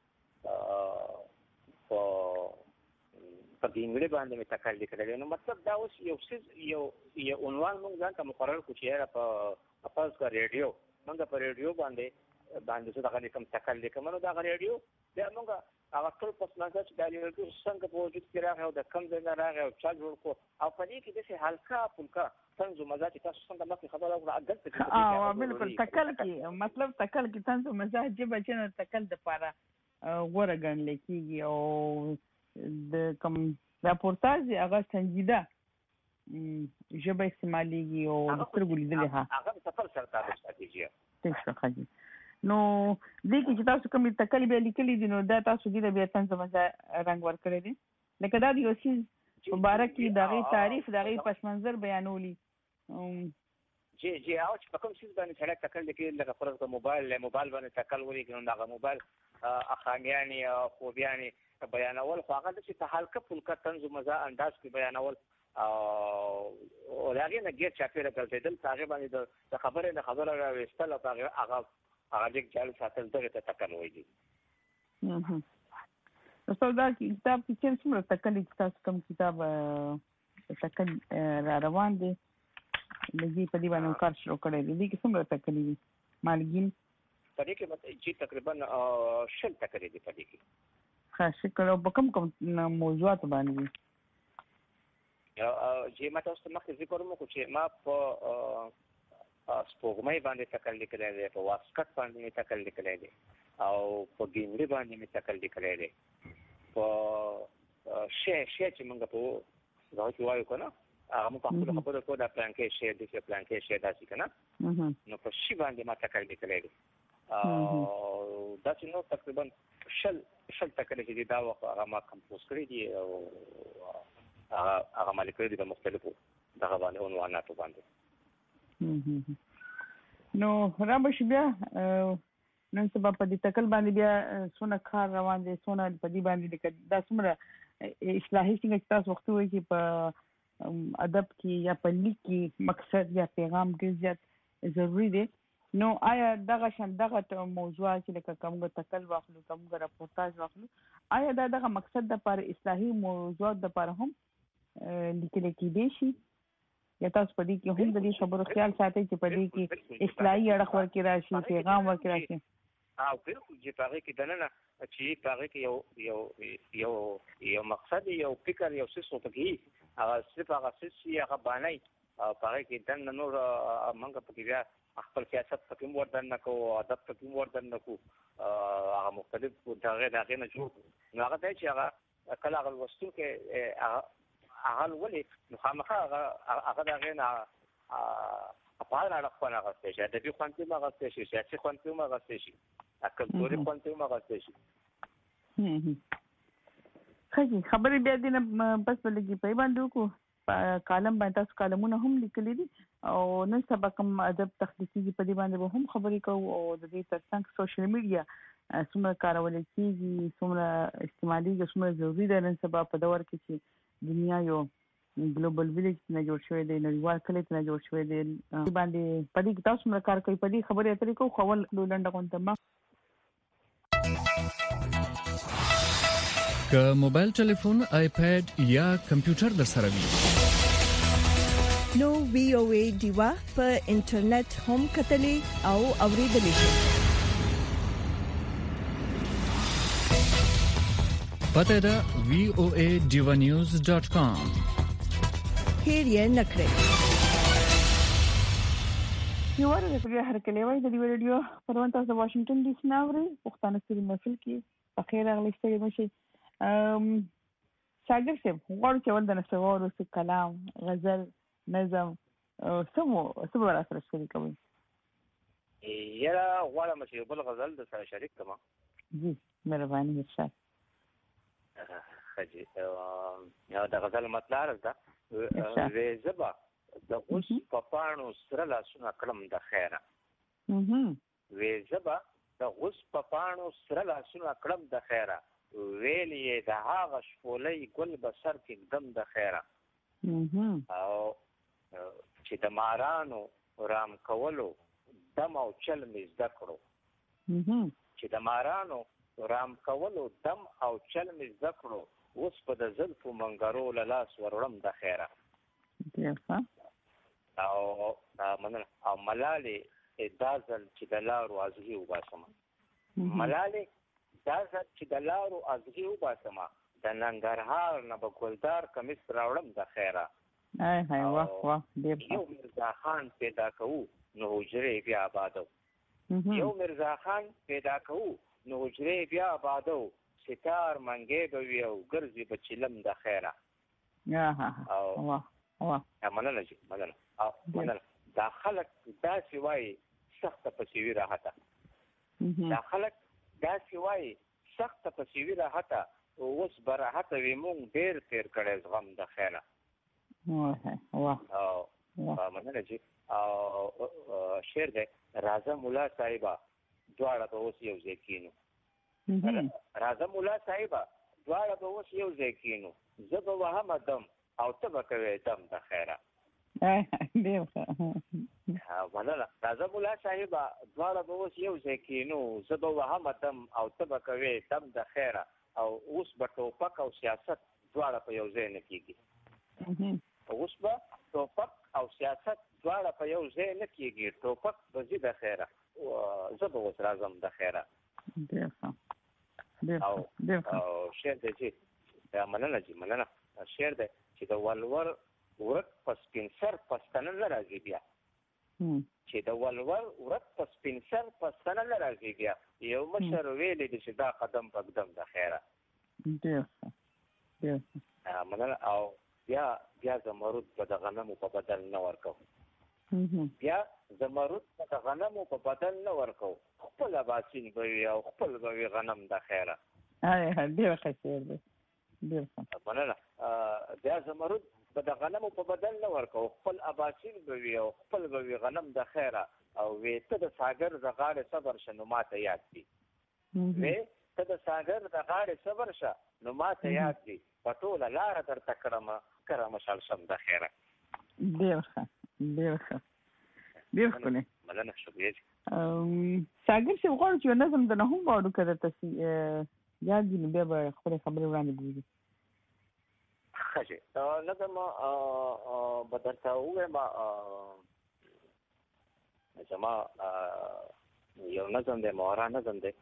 په ګینګړې باندې مې تکل لیکلی دی نو مطلب دا اوس یو عنوان موږ ځان ته مقرر کړو چې یاره په فرض کړه ریډیو موږ په ریډیو باندې زه دغه لیکم تکل لیکم نو دغه ریډیو بیا موږ هغه ټول پس منظر چې دا ریډیو څنګه په وجود کې راغی او د کوم ځای نه راغی او چا جوړ کړو او په دې کې داسې هلکه پلکه طنز و مزاح چې تاسو څنګه مخکې خبره وکړه دلته بالکل تکل کې مطلب تکل کې طنز و مزاح ژبه چې نه تکل دپاره غوړه ګڼل کېږي او د کوم راپورتاژ هغه سنجیده ژبه استعمالېږي او د سترګو لیدلې هغه سفر سره تعلق ساتي. نو دې کې چې تاسو کوم تکل بیا لیکلي دي نو دا تاسو دې بیا تاسو باندې رنګ ورکړی دي لکه دا د یو شی مبارک کې دغه تعریف دغه پس منظر بیانولي جی او چې په کوم څه باندې سره تکل لیکي لکه فرض د موبایل باندې تکل ولې نو دا موبایل اخامیانی او خوبیانی بیانول خو هغه چې ته حلقه پلکه طنز مزه انداز کې بیانول او هغه نه ګیر چاپیره ګرځیدل هغه باندې د خبره راوستل او هغه د جال ساتل دغه ته تکل وایي. نو دا کتاب کې چې څومره تکل تاسو کوم کتاب تکل را روان دي لږی په دې باندې کار شروع کړی دی کې څومره تکل دي مالګین په دې کې چې تقریبا 6 تکل دي په دې کې خاص کړو په کوم موضوعات باندې چې ما تاسو مخکې ذکر وکړو چې ما په سپوږمۍ باندې تکل لیکلی دی په واسکټ باندې مې تکل لیکلی دی او په ګینډې باندې مې تکل لیکلی دی په شی چې موږ په غو کې وایو که نه هغه موږ په خپلو خبرو کوو دا پلانکې شی داسې پلانکې شی داسې که نه نو په شي باندې ما تکل لیکلی دی داسې نو تقریبا شل تکل چې دي دا وخت هغه ما کمپوز کړي دي او هغه ما لیکلي دي په مختلفو دغه باندې عنواناتو باندې. نو رابش بیا نن سبا په دې تکل باندې بیا څونه کار روان دي څونه په دې باندې دا څومره اصلاحي څنګه چې تاسو وخت وایي چې په ادب کې یا په لیک کې مقصد یا پیغام ډېر زیات ضروری دی نو آیا دغه موضوع چې لکه کومه تکل واخلو کومه راپورتاژ واخلو آیا دغه مقصد د لپاره اصلاحي موضوعات د لپاره هم لیکل کېدای شي یا تاسو په دې کې هم د دې خبرو خیال ساتئ چې په دې کې اصلاحي اړخ ورکړي راشي پیغام ورکړي راشي بالکل چې هغه کې دنه چې هغه کې یو مقصد یو فکر یو څه څه کې هغه صرف هغه څه هغه باندې هغه کې دنه نور موږ په کې بیا خپل سیاست پکې وردن نکو ادب پکې وردن نکو هغه مختلف دغه نه جوړ نو هغه ته چې هغه کله هغه وستو کې هغه ولې نو خامخا هغه دغه نه په اړه راځي هغه څه چې د دې خوانتي هغه څه چې سیاسي خوانتي هغه څه شي کلتوري خوانتي هغه څه شي خبرې بیا دې نه بس بلګي په باندې کو کالم باندې تاسو کالمونه هم لیکلي دي او نن سبا کوم ادب تخلیقي په دې باندې به هم خبرې کوو او د دې ترڅنګ سوشل میډیا څومره کارول کېږي څومره استعمالېږي څومره ضروري ده نن سبا په دور کې چې دنیا یو ګلوبل ویلیج نه جوړ شوی دی نړیوال کلیت نه جوړ شوی دی باندې په دې تاسو څومره کار کوي په دې خبرې اترې کوو خول لنډه غونډه ما که موبایل ټلیفون آیپاد یا کمپیوټر در سره وي نو وی او ای دیوا په انټرنیټ هم کتلې او اوریدلې شي پته دا voadevanews.com هیر یې نکړئ یو ورته په هر کله وای د دې ویډیو پروان تاسو د واشنگټن ډي سي ناوړي پښتانه سری محفل کې په خیر اغلی ستړي مشي شاګر څه غواړي چې ول د نشوارو څخه کلام غزل نظم سمو را سره شریک کوي یاره غواړم چې بل غزل د سره شریک کما جی مهرباني ارشاد خجی دا غزل مطلب ده وې زبا د اوس په پانو سره لاسونه کړم د خیره وې زبا د اوس په پانو سره لاسونه کړم د خیره ویلې د هغه شپولې ګل بسر کې دم د خیره او چې د مارانو رام کولو دم او چل مې زده کړو چې د مارانو رام کولو دم او چل مې زده کړو اوس په د زلفو منګرو له لاس وروړم د خیره او ملالې دا ځل چې د لارو ازغي وباسم ملالې دا ځل چې د لارو ازغي وباسم د ننګرهار نه به ګلدار کمیس راوړم د خیره یو مرزا خان پیدا کوو نو حجرې بیا آبادو یو مرزا خان پیدا کوو نو حجرې بیا آبادو ستار منګې به وي او ګرځي به چلم د خیره. مننه جي مننه. دا خلک داسې وایي سخته پسې وي راحته. دا خلک داسې وایي سخته پسې وي راحته. اوس به راحته وي مونږ ډېر تېر کړی زغم د خیره. مننه جي. شعر دی راځه ملا صاحبه دواړه به اوس یو ځای کینو. راځه ملا صاحبه دواړه به اوس یو ځای کینو. زه به وهمه دم او ته به کوې دم د خیره. مننه. راځه ملا صاحبه دواړه به اوس یو ځای کینو. زه به وهمه دم او ته به کوې دم د خیره. او اوس به ټوپک او سیاست دواړه په یو ځای نه کېږي. اوس به ټوپک او سیاست دواړه په یو ځای نه کېږي. ټوپک به ځي د خیره. زه به اوس راځم د خیره. او شعر دی چې مننه جي مننه. شعر دی چې د ولور ورک په سپین سر پښتنه نه راځي بیا. چې د ولور ورک په سپین سر پښتنه نه راځي بیا. یو مشر ویلی دی چې دا قدم په قدم د خیره. مننه. او بیا زمرود به د غنمو په بدل نه ورکو. بیا زمرود به د غنمو په بدل نه ورکو. خپل اباسین به وي او خپل به وي غنم د خیره. ډېر ښه شعر دی. مننه. بیا زمرود به د غنمو په بدل نه ورکو. خپل اباسین به وي او خپل به وي غنم د خیره. او وې ته د ساګر د غاړې صبر شه نو ماته یاد دي. وې ته د ساګر د غاړې صبر شه نو ماته یاد دي. په ټوله لاره درته کړمه کره مشال شم د خیره. ډېر ښه ډېر ښکلی. مننه. شکریه. ساګر صاحب غواړو چې یو نظم درنه هم واورو که درته یاد وي نو بیا به خپلې خبرې وړاندې بوځو. ښه شي. نظم به درته ووایم. زما یو نظم دی مهره نظم دی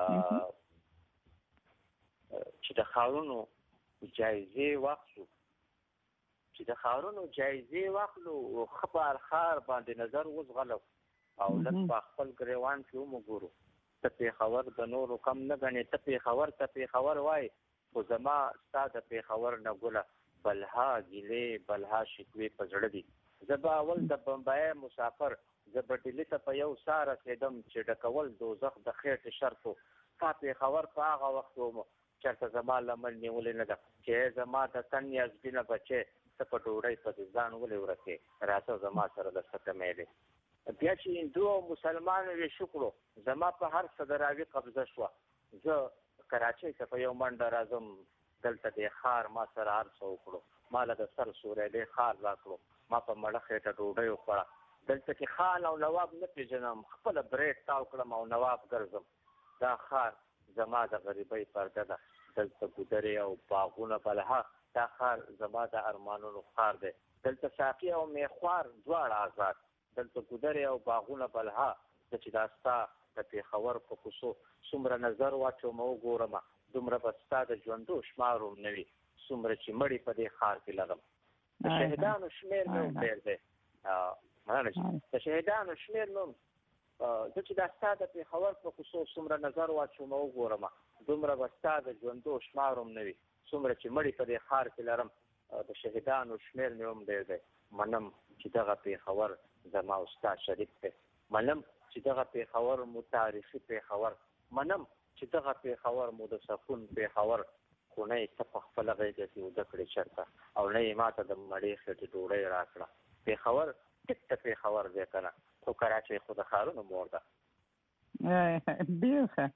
چې د ښارونو جایزې واخلو. چې د ښارونو جایزې واخلو ښه په ښار باندې نظر وزغلو او لږ په خپل ګریوان کې ومګورو. ته پېښور د نورو کم نه ګڼې. ته پېښور وایي خو زما ستا د پېښور نه ګله بلها ګیلې بلها شکوې په زړه دي. زه به اول د بمبای مسافر زه به ډیلي ته په یو ساه رسېدم چې ډکول دوزخ د خېټې شرطو. تا پېښور په هغه وخت وم چېرته زما لمن نیولې نه ده چې زما د تن یزبینه بچې ته په ډوډۍ پسې ځان ولې ورکې راځه زما سره د څه کمی دی. بیا چې هندو او مسلمان ویښ کړو زما په هر څه د راوي قبضه شوه. زه کراچۍ ته په یو منډه راځم. دلته دې ښار ما سره هر څه وکړو. ما له د سر سوری دې ښار راکړو. ما په مړه خېټه ډوډۍ وخوړه. دلته کې خان او نواب نه پېژنم. خپله برېټ تاو کړم او نواب ګرځم. دا ښار زما د غریبۍ پرده ده. دلته ګودرې او باغونه بلها. دا ښار زما د ارمانونو ښار دی. دلته ساقي او میخوار دواړه آزاد. دلته ګودرې او باغونه بلها. زه چې دا ستا د پېښور په کوڅو څومره نظر واچوم وګورمه دومره به ستا د ژوندو شمار هم نه وي څومره چې مړي په دې ښار کې لرم. د شهیدانو شمېر مې هم ډېر دی. د شهیدانو شمېر مې هم زه چې دا ستا د پېښور په کوڅو څومره نظر واچوم وګورمه دومره به ستا د ژوندو شمار هم نه وي څومره چې مړي په دې ښار کې لرم. د شهیدانو شمېر مې هم ډېر دی. منم چې دغه پېښور زما او ستا شریک دی. منم چې دغه پېښور مو تاریخي پېښور. منم چې دغه پېښور مو د سکون پېښور. خو نه یې ته په خپله غېږه کې اوده کړې چېرته او نه یې ما ته د مړې خېټې ډوډۍ راکړه. پېښور ټیک ته پېښور دی که نه خو کراچۍ خو د ښارونو مور ده. ډېر ښه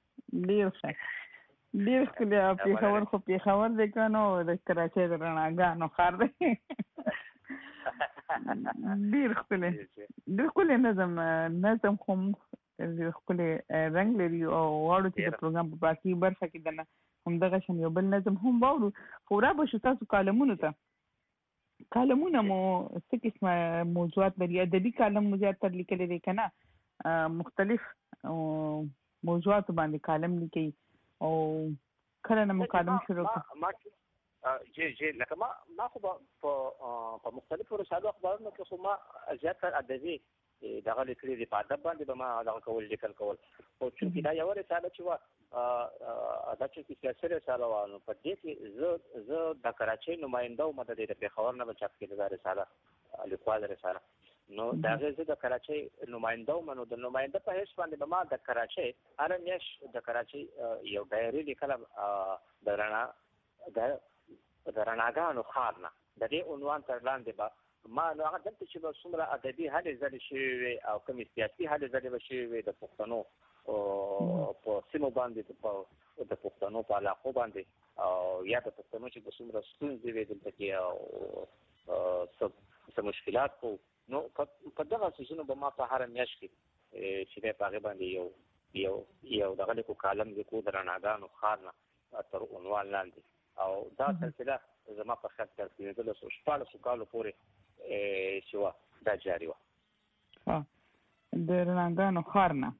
ډېر ښکلی. پېښور خو پېښور دی که نو د کراچۍ د رڼاګانو ښار دی. ډېر ښکلی نظم خو ښکلی رنګ لري او غواړو چې د پروګرام په باقي برخه کې دنه همدغه شان یو بل نظم هم واورو. خو رابه شو تاسو کالمونو ته. کالمونه مو څه قسمه موضوعات لري؟ ادبي کالم مو زیاتره لیکلی دی که نه مختلف موضوعاتو باندې کالم لیکئ او کله نه مو کالم شروع کړو؟ جی لکه ما خو په مختلفو رسالو اخبارونو کې خو ما زیاتره ادبي دغه لیکلي دي. په ادب باندې به ما دغه لیکل کول. خو چونکې دا یوه رساله چې وه دا چې سیاسي رساله وانه په دې کې زه د کراچۍ نماینده او مدد د پیښور نه بچاپ کې د رساله لیکوال رساله نو دا زه د کراچۍ نماینده او منو د نماینده په هیڅ باندې به ما د کراچۍ هر میاش د کراچۍ یو ډایري لیکل د رڼاګانو ښار نه د دې عنوان تر لاندې به ما نو هغه دلته چې به څومره ادبي هلې ځلې شوي وي او کومې سیاسي هلې ځلې به شوي وي د پښتنو په سیمو باندې د پښتنو په علاقو باندې او یا د پښتنو چې به څومره ستونزې وي دلته کې او څه مشکلات خو نو په دغه څیزونو به ما په هره میاشت کې چې دی په هغې باندې یو دغه لیکو کالم لیکو د رڼاګانو ښار نه تر عنوان لاندې او دا سلسله زما په خط تر 14 کالو پورې چې وه دا جاري وه د رڼاګانو ښار نه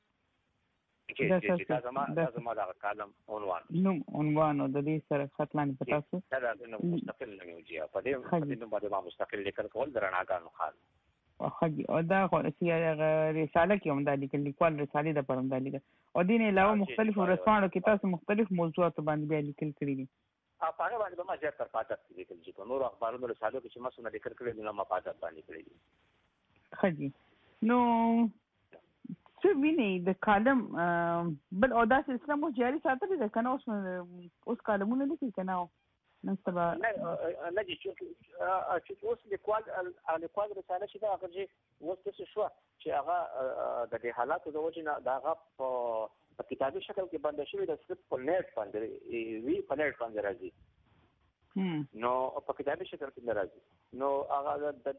دا زما دغه کالم عنوان او د دې سره خط لاندې په تاسو دا مستقل نوم یو جي په دې نوم باندې ما مستقل لیکل کول د رڼاګانو ښار او دا خو رساله کې هم دا لیکوال رسالې د پرم دا لیکل او دین علاوه مختلفو رسانو کې تاسو مختلف موضوعات باندې بیا لیکل کړی دي په هغه باندې به ما زیات تر پاتې لیکل چې په نورو اخبارونو رسالو کې چې ما څونه لیکل کړي دي نو ما پاتې باندې کړی دي خجي نو څه ویني د کالم بل او دا سلسله مو جاري ساتلې ده کنه اوس کالمونه لیکي کنه نن سبا نه دي چې اوس لیکوال رساله چې دا هغه چې اوس څه شو چې هغه د دې حالاتو د وجې نه دا هغه په کتابي شکل کې بند شوی د صرف په نیټ باندې راځي نو په کتابي شکل کې راځي نو هغه د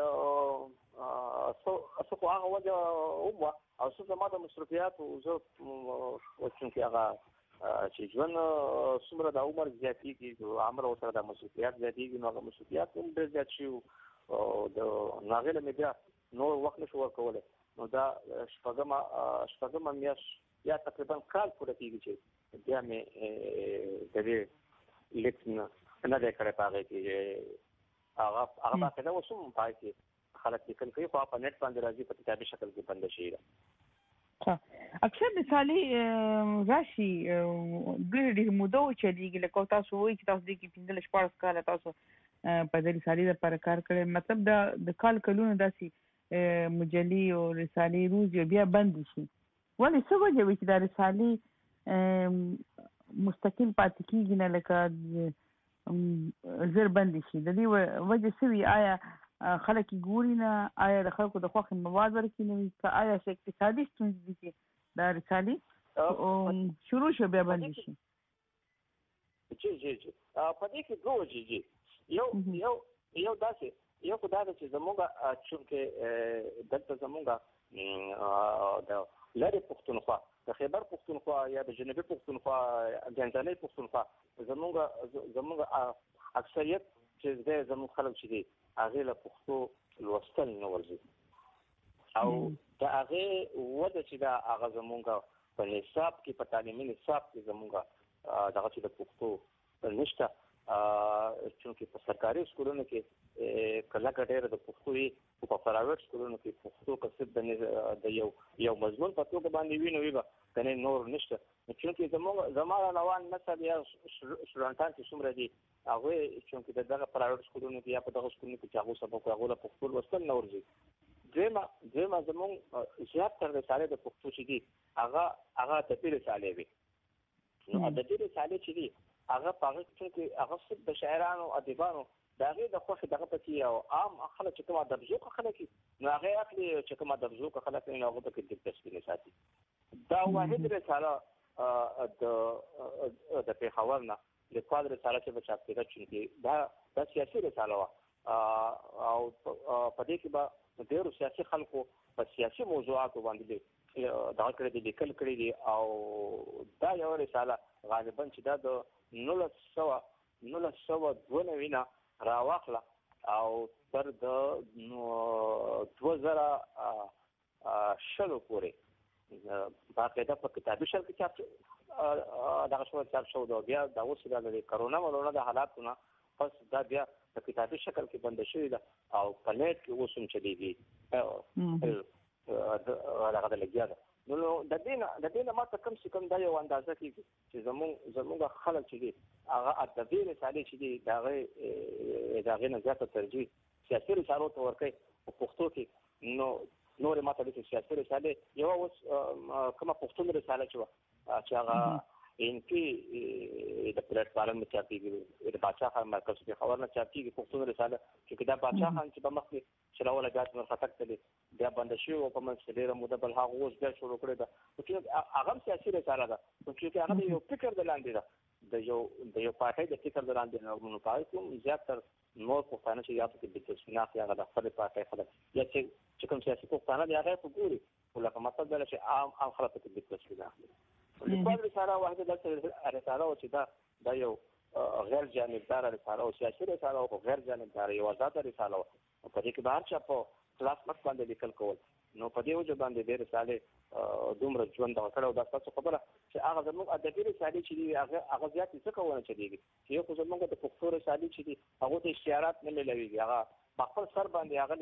دې څه هغه وجه او څه زما د مصرفیات او زه چې هغه چې ژوند څومره د عمر زیاتېږي عمر ورسره د مصرفیات زیاتېږي نو هغه مصرفیات هم ډېر زیات شي او د هغې نه مې بیا نور وخت نشو ورکولی نو دا شپږمه میاشت یا تقریبا کال پوره کېږي چې بیا مې د دې لیک نه دی کړی په هغې کې هغه باقاعده اوس هم په هغې کې خلک لیکل کوي خو په نیټ باندې راځي په کتابي شکل کې بنده شوې ده اکثر رسالې راشي ډېرې موده وچلېږي لکه تاسو وایي چې تاسو دې کې 15-14 کاله تاسو په دې رسالې لپاره کار کړی مطلب د کلونو داسې مجلې او رسالې روزي بیا بند شي ولې څه وجه وي چې دا رسالې مستقل پاتې کېږي نه لکه زر بند شي د دې وجه څه وي آیا خلک ګوري نه آیا د خلکو د خوښې مواد ورکړي نه وي که آیا څه اقتصادي ستونزې دي چې دا رسالې شروع شو بیا بند شي جی په دې کې دوه وجې دي یو داسې یو خو دا ده چې زموږ چونکې دلته زموږ د لرې پښتونخوا د خیبر پښتونخوا یا د جنوبي پښتونخوا ګنجانۍ پښتونخوا زموږ اکثریت چې دی زموږ خلک چې دي هغې له پښتو لوستل نه ورځي او د هغې وده چې ده هغه زموږ په نصاب کې په تعلیمي نصاب کې زموږ دغه چې د پښتو نشته چونکې په سرکاري سکولونو کې که لکه ډېره د پښتو وي خو په پرایویټ سکولونو کې پښتو که صرف د یو مضمون په توګه باندې وي نو وي به که نه نور نشته چونکې زما روان نسل یا شټډنټان چې څومره دي هغوی چونکې د دغه پرایویټ سکولونو کې یا په دغه سکولونو کې چې هغوی سبق وي هغوی له پښتو لوستل نه ورځي دویمه زموږ زیاتره رسالې د پښتو چې دي هغه ادبي رسالې وي نو ادبي رسالې چې دي هغه په هغه کې هغه صرف د شاعرانو ادیبانو د هغې د خوښې دغه پکې او عام خلک چې کوم ادب ذوقه خلک نو هغې اخلي چې کوم ادب ذوقه خلک نو هغه پکې دلچسپي نه ساتي دا واحد رساله د پېښور نه لیکوال رساله چې به چاپ کېده چونکې دا سیاسي رساله وه او په دې کې به ډېرو سیاسي خلکو په سیاسي موضوعاتو باندې دغه کړی دي لیکل کړي دي او دا یوه رساله غالبا چې دا د 1992 نه راواخله او تر د 2000 پورې باقاعده په کتابي شکل کې دغه چاپ شو دا بیا د اوس د کرونا ولونه د حالاتو نه پس دا بیا په کتابي شکل کې بند شوی ده او په نیټ کې اوس هم چلیږي هغه د لګیا ده نو د دې نه ماته کم څه کم دا یو اندازه کیږي چې زمونږ خلک چې دي هغه ادبي رسالې چې دي دغه نه زیاته ترجیح سیاسي رسالو ته ورکوي په پښتو کې. نو نور ماته د سیاسي رسالې یو اوس کومه پښتون رساله چې هغه ان کې د پلیټ فارم کې چاپیږي د بادشاہ خان مرکز کې خبر نه چاپیږي پښتون رساله چې دا بادشاہ خان چې په مخ کې شراوله غاټ نور خطر کړي بیا بند شي او په منځ کې ډیره موده بل هغه اوس بیا شروع کړی دا چې هغه سیاسي رساله ده چې هغه یو فکر د لاندې ده د یو پارټي د فکر د لاندې نو پای کوم زیاتره نور پښتانه چې یاد کې د تسناف یا د خپل پارټي خلک یا چې کوم سیاسي پښتانه دی هغه په ګوري ولکه مطلب دا چې عام خلک کې د تسناف لیکوال رساله واحده د رساله او چې دا یو غیر جانبدار رساله او سیاسي رساله او غیر جانبدار یو آزاد رساله په دې کې بهر چا په کلاس مت باندې لیکل کول نو په دې وجه باندې د رساله دومره ژوند غوړو د تاسو خبره چې هغه زموږ ادبي رسالې چې دی هغه زیات څه کوونه چې دی چې یو زموږ د پښتو رسالې چې دی هغه ته اشتهارات نه ملويږي هغه په خپل سر باندې هغه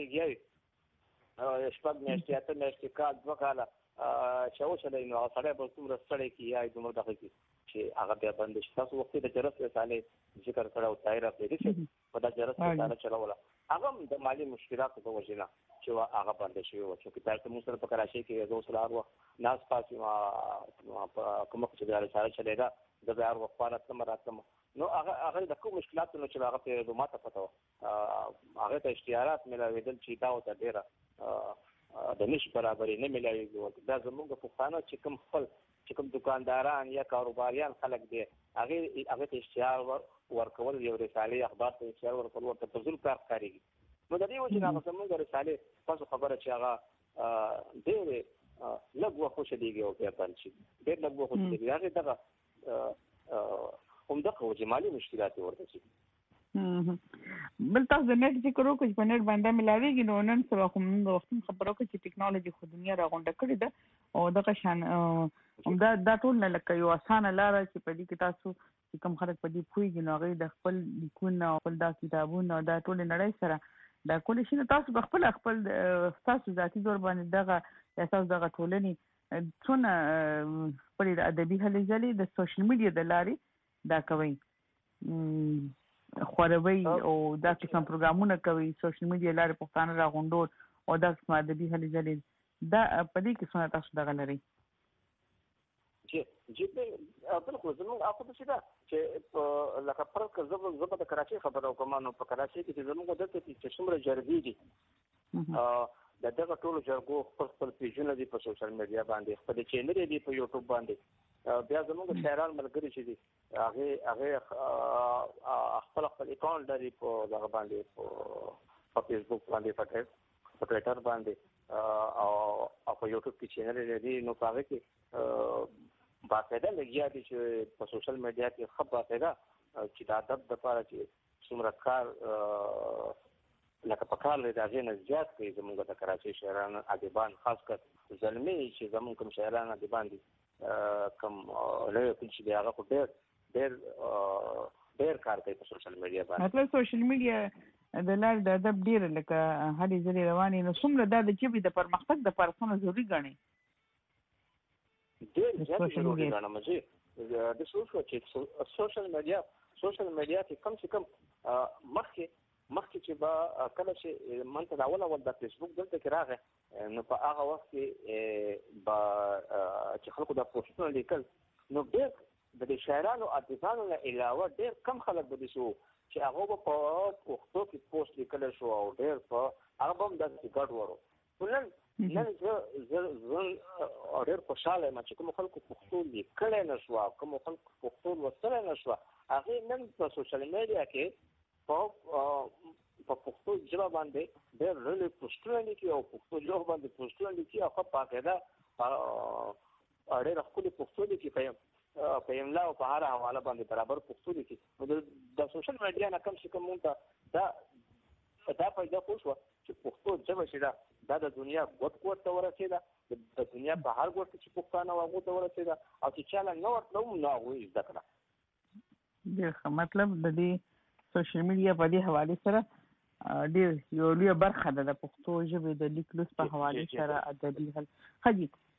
لګي شپږ میاشتې اته میاشتې کال دوه کاله چې اوسه نو سره به څومره سره کې یا دومره دغه کې چې هغه بیا باندې تاسو وخت د جرس رسالې ذکر کړو دایره په دې په دا جرس رساله چلوله هغه د مالی مشکلاتو په وجه نه چې هغه باندې شوی و چې تاسو موږ سره په کراچۍ کې یو څلور وخت ناس پاسې ما کومه چې دا رساله چلیدا د بهر وقفات مراتب نو هغه د کوم مشکلاتو نه چې هغه په دومره پته هغه ته اشتهارات ملاویدل چې دا او ډیره د نش برابرۍ نه ملاویږي دا زموږ پښتانه چې کوم دکانداران یا کاروباریان خلک دي هغه ته اشتهار ورکول یو رسالې اخبار ته اشتهار ورکول ورته په ځل کار کوي نو د دې وجه نه زموږ رسالې تاسو خبره چې هغه ډېر لږ وخت شديږي او بیا باندې ډېر لږ وخت شديږي هغه دغه همدغه جمالي مشکلات ورته شي بل تاسو د نت ذکر وکړئ په نت باندې ملاويږي نو نن سبا کوم وخت خبرو کې چې ټیکنالوژي خو دنیا راغونډه کړې ده او دغه شان دا ټول نه لکه یو اسانه لار چې په دې کې تاسو کوم خلک په دې پوهیږي نو هغه د خپل لیکونه او خپل د کتابونو دا ټول نړۍ سره دا کول شي نو تاسو خپل تاسو ذاتي دور باندې دغه اساس دغه ټولني څونه خپل ادبي هلې ځلې د سوشل میډیا د لارې دا کوي خوروي او دا کوم پروګرامونه کوي سوشل میډیا لارې پښتانه راغونډول او دا کوم ادبي هلې ځلې دا په دې کې څونه تاسو دغه لري چې بالکل زموږ اخو څه ده چې لکه پرک زبر د کراچۍ خبرو کوم نو په کراچۍ کې زموږ د چې څومره جرګې دي دغه ټولو جرګو خپل پیجونه دي په سوشل میډیا باندې خپل چینل دي په یوټیوب باندې بیا زموږ شاعران ملګری چې دي هغه خپل اکاونټ لري په دغه باندې په فیسبوک باندې په ټویټر باندې او په یوټیوب کې چینل لري نو هغه کې باقاعده لګیا دي چې په سوشل میډیا کې خبره باقاعده چې د ادب لپاره چې څومره کار لکه په کال د اغه نه زیات کوي زموږ د کراچۍ شهرانو ادیبان خاص کر زلمي چې زموږ کوم شهرانو ادیبان دي کوم له چې دی هغه ډېر کار کوي په سوشل میډیا باندې مطلب سوشل میډیا د لار د ادب ډېر لکه هلي ځلې رواني نو څومره د جبې د پرمختګ د پرسونه ضروري ګڼي ډېر زیات ضروري ګڼم چې د سوشل میډیا کې کم سے کم مخکې چې با کله چې منته دا اول د فیسبوک دلته کې راغی نو په هغه وخت کې با چې خلکو د پوسټونو لیکل نو ډېر د شاعرانو ادیبانو نه علاوه ډېر کم خلک به شو چې هغه په پښتو کې پوسټ لیکل شو او ډېر په هغه هم د ګډ ورو نن زه ډېر خوشاله یم چې کوم خلکو پښتو لیکل نه شو کوم خلکو پښتو وسره نه شو هغه نن په سوشل میډیا کې په پښتو ژبه باندې ډېر لوی پوسټونه لیکي او پښتو ژبه باندې پوسټونه لیکي او په پاکه ډېر خپل پښتو لیکي په املا او په هر حواله باندې برابر پښتو لیکي د سوشل میډیا نه کم څه کم مونږ دا پیدا شو چې پښتو ژبه چې دا د دنیا ګوت ته ورسېده د دنیا په هر ګوت کې پښتانه واغو ته ورسېده او چې چاله نو ورته نو هغه زده کړه د مطلب د دې سوشل میډیا په دې حواله سره ډېر یو لوی برخه ده د پښتو ژبې د لیکلو په حواله سره ادبي حل خدي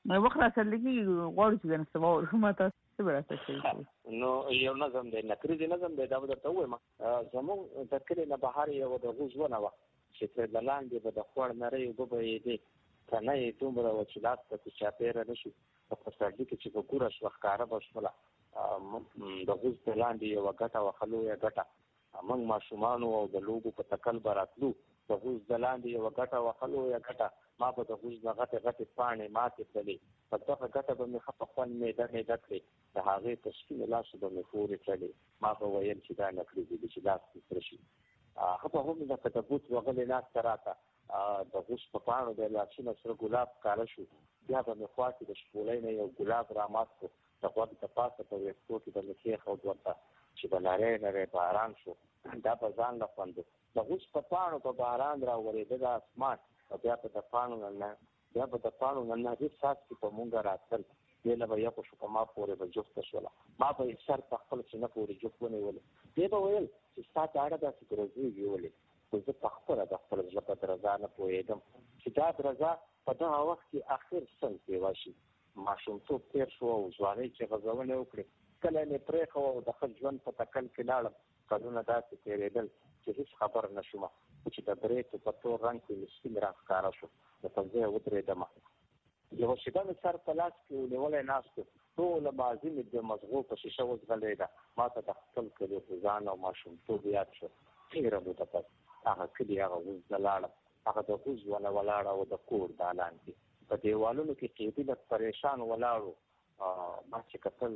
نو وخت راځل کی غوړ چې نه سبا ورما تاسو څه راځي نو یو نظم دی نکري نظم دی دا به ته وایم زموږ د کلی نه بهر یو د غوښونه و چې تر لاندې به د خوړ نری وبې دی کنه یې دومره و چې لاس ته چاپیره نشي په پسړدي کې چې وګوره شو ښکارا بشمله د غوښ په لاندې یو غټه وخلو یا غټه موږ ماشومان او د لوګو په تکل براتلو د غوښ د لاندې یو غټه وخلو یا غټه ما په د غوښ د غټه پانې ماته کړې په دغه غټه به مې خپل خوان مې دکړې د هغه تشکیل لاس به مې پورې کړې ما په ویل چې دا نکړې دي چې لاس ترشي هغه هم د کتابوت وغلې لاس تراته د غوښ په پانو د لاسونو سره ګلاب کار شو بیا به مې خواته د شپولې نه یو ګلاب را مات کو د غوږ د پاسه په وختو کې د مخې خو ورته چې بلاره نه باران شو دا په ځان لا خوند د غوښ په پانو په باران را ورېده د اسمان بیا په د پانو نه هیڅ سات کې په مونږ راتل دله به یو شو په ما پورې به جوخت شولا ما په سر په خپل چې نه پورې جوخونه ولې دی به ویل چې سات اړه د سګرزي ویولې زه په خپل د خپل ځل په درزا نه پوهېدم چې دا درزا په دغه وخت کې اخر څنګه واشي ماشومتوب تیر شو او ځواني چې غزونه وکړي کله نه پرې خو د خپل ژوند په تکل کې لاړم کلونه داسې تېرېدل چې هیڅ خبر نشوم چې د بریک په تور رنګ کې مسکین راښکاره شو د پنځه ودرېدم یو شیبه مې سر په لاس کې ونیولی ناست ټوله ماضي مې د مزغو په شیشه وځغلېده ما ته د خپل کلي ځان او ماشومتوب یاد شو تېره موده پس هغه کلي هغه وز ته لاړم هغه د وز ونه ولاړه او د کور دالان کې په دیوالونو کې قیدي لږ پریشان ولاړو ما چې کتل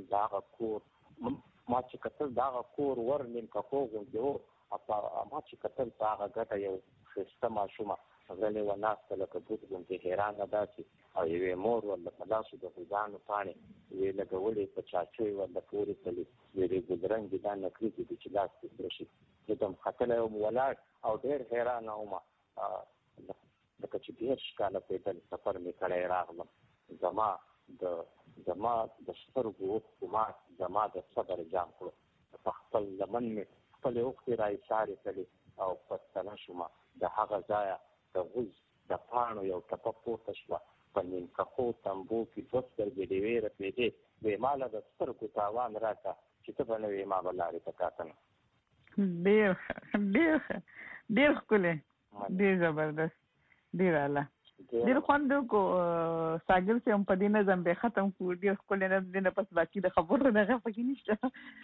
دغه کور ور نیم کښو غوندې و ما چې کتل په هغه ګټه یو ښایسته ماشومه غلې وه ناسته لکه بوټ غوندې حیرانه داسې او یوې مور ورله په لاسو د غوزانو پاڼې یوې لګولې په چاچوې ورله پورې تللې یوې ګلرنګې دا نکریزې دي چې لاس کې سره شي زه دم ختلی وم ولاړ او ډېر حیرانه وم لکه چې 20 کاله پیدل سفر مې کړی راغلم زما د سترګو حکومت زما د صبر جام کړو په خپل لمن مې خپلې اوښکې راایسارې کړې او پښتنه شومه د هغه ځایه د غوز د پاڼو یو ټپه پورته شوه په نیم کښو تمبو کې 2 سترګې ډېوې رپېدې ویې ماله د سترګو تاوان راکړه چې ته به نه وې ما به لارې ته کاته ډېر ښکلی ډېر زبردست ډېر اعلی ډېر خوند کو ساګر چې هم په دې نظم به ختم کو ډېر ښکلی نظم دی نه پس باقي د خبرو دغه پکې نشته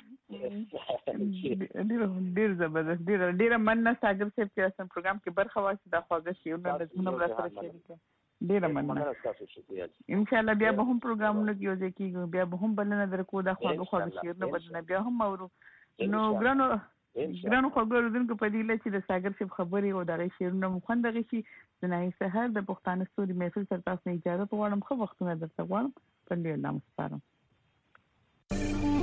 ډېر زبردست ډېره مننه ساګر صاحب چې اسم پروګرام کې برخه واخیسته دا خواږه شعرونه نظمونه مو راسره شریک ډېره مننه ان شاء الله بیا به هم پروګرامونه کې یو ځای کېږو بیا به هم بلنه درکو دا خواږه شعرونه به بیا هم اورو نو ګرانو خبرو اورېدونکو په دې چې د ساګر صاحب خبرې او دغه شعرونه مو خوند اخیستي د نهي سحر د پښتانه ستوري محفل سره تاسو نه اجازه غواړم ښه وختونه درته غواړم په دې الله مو سپارم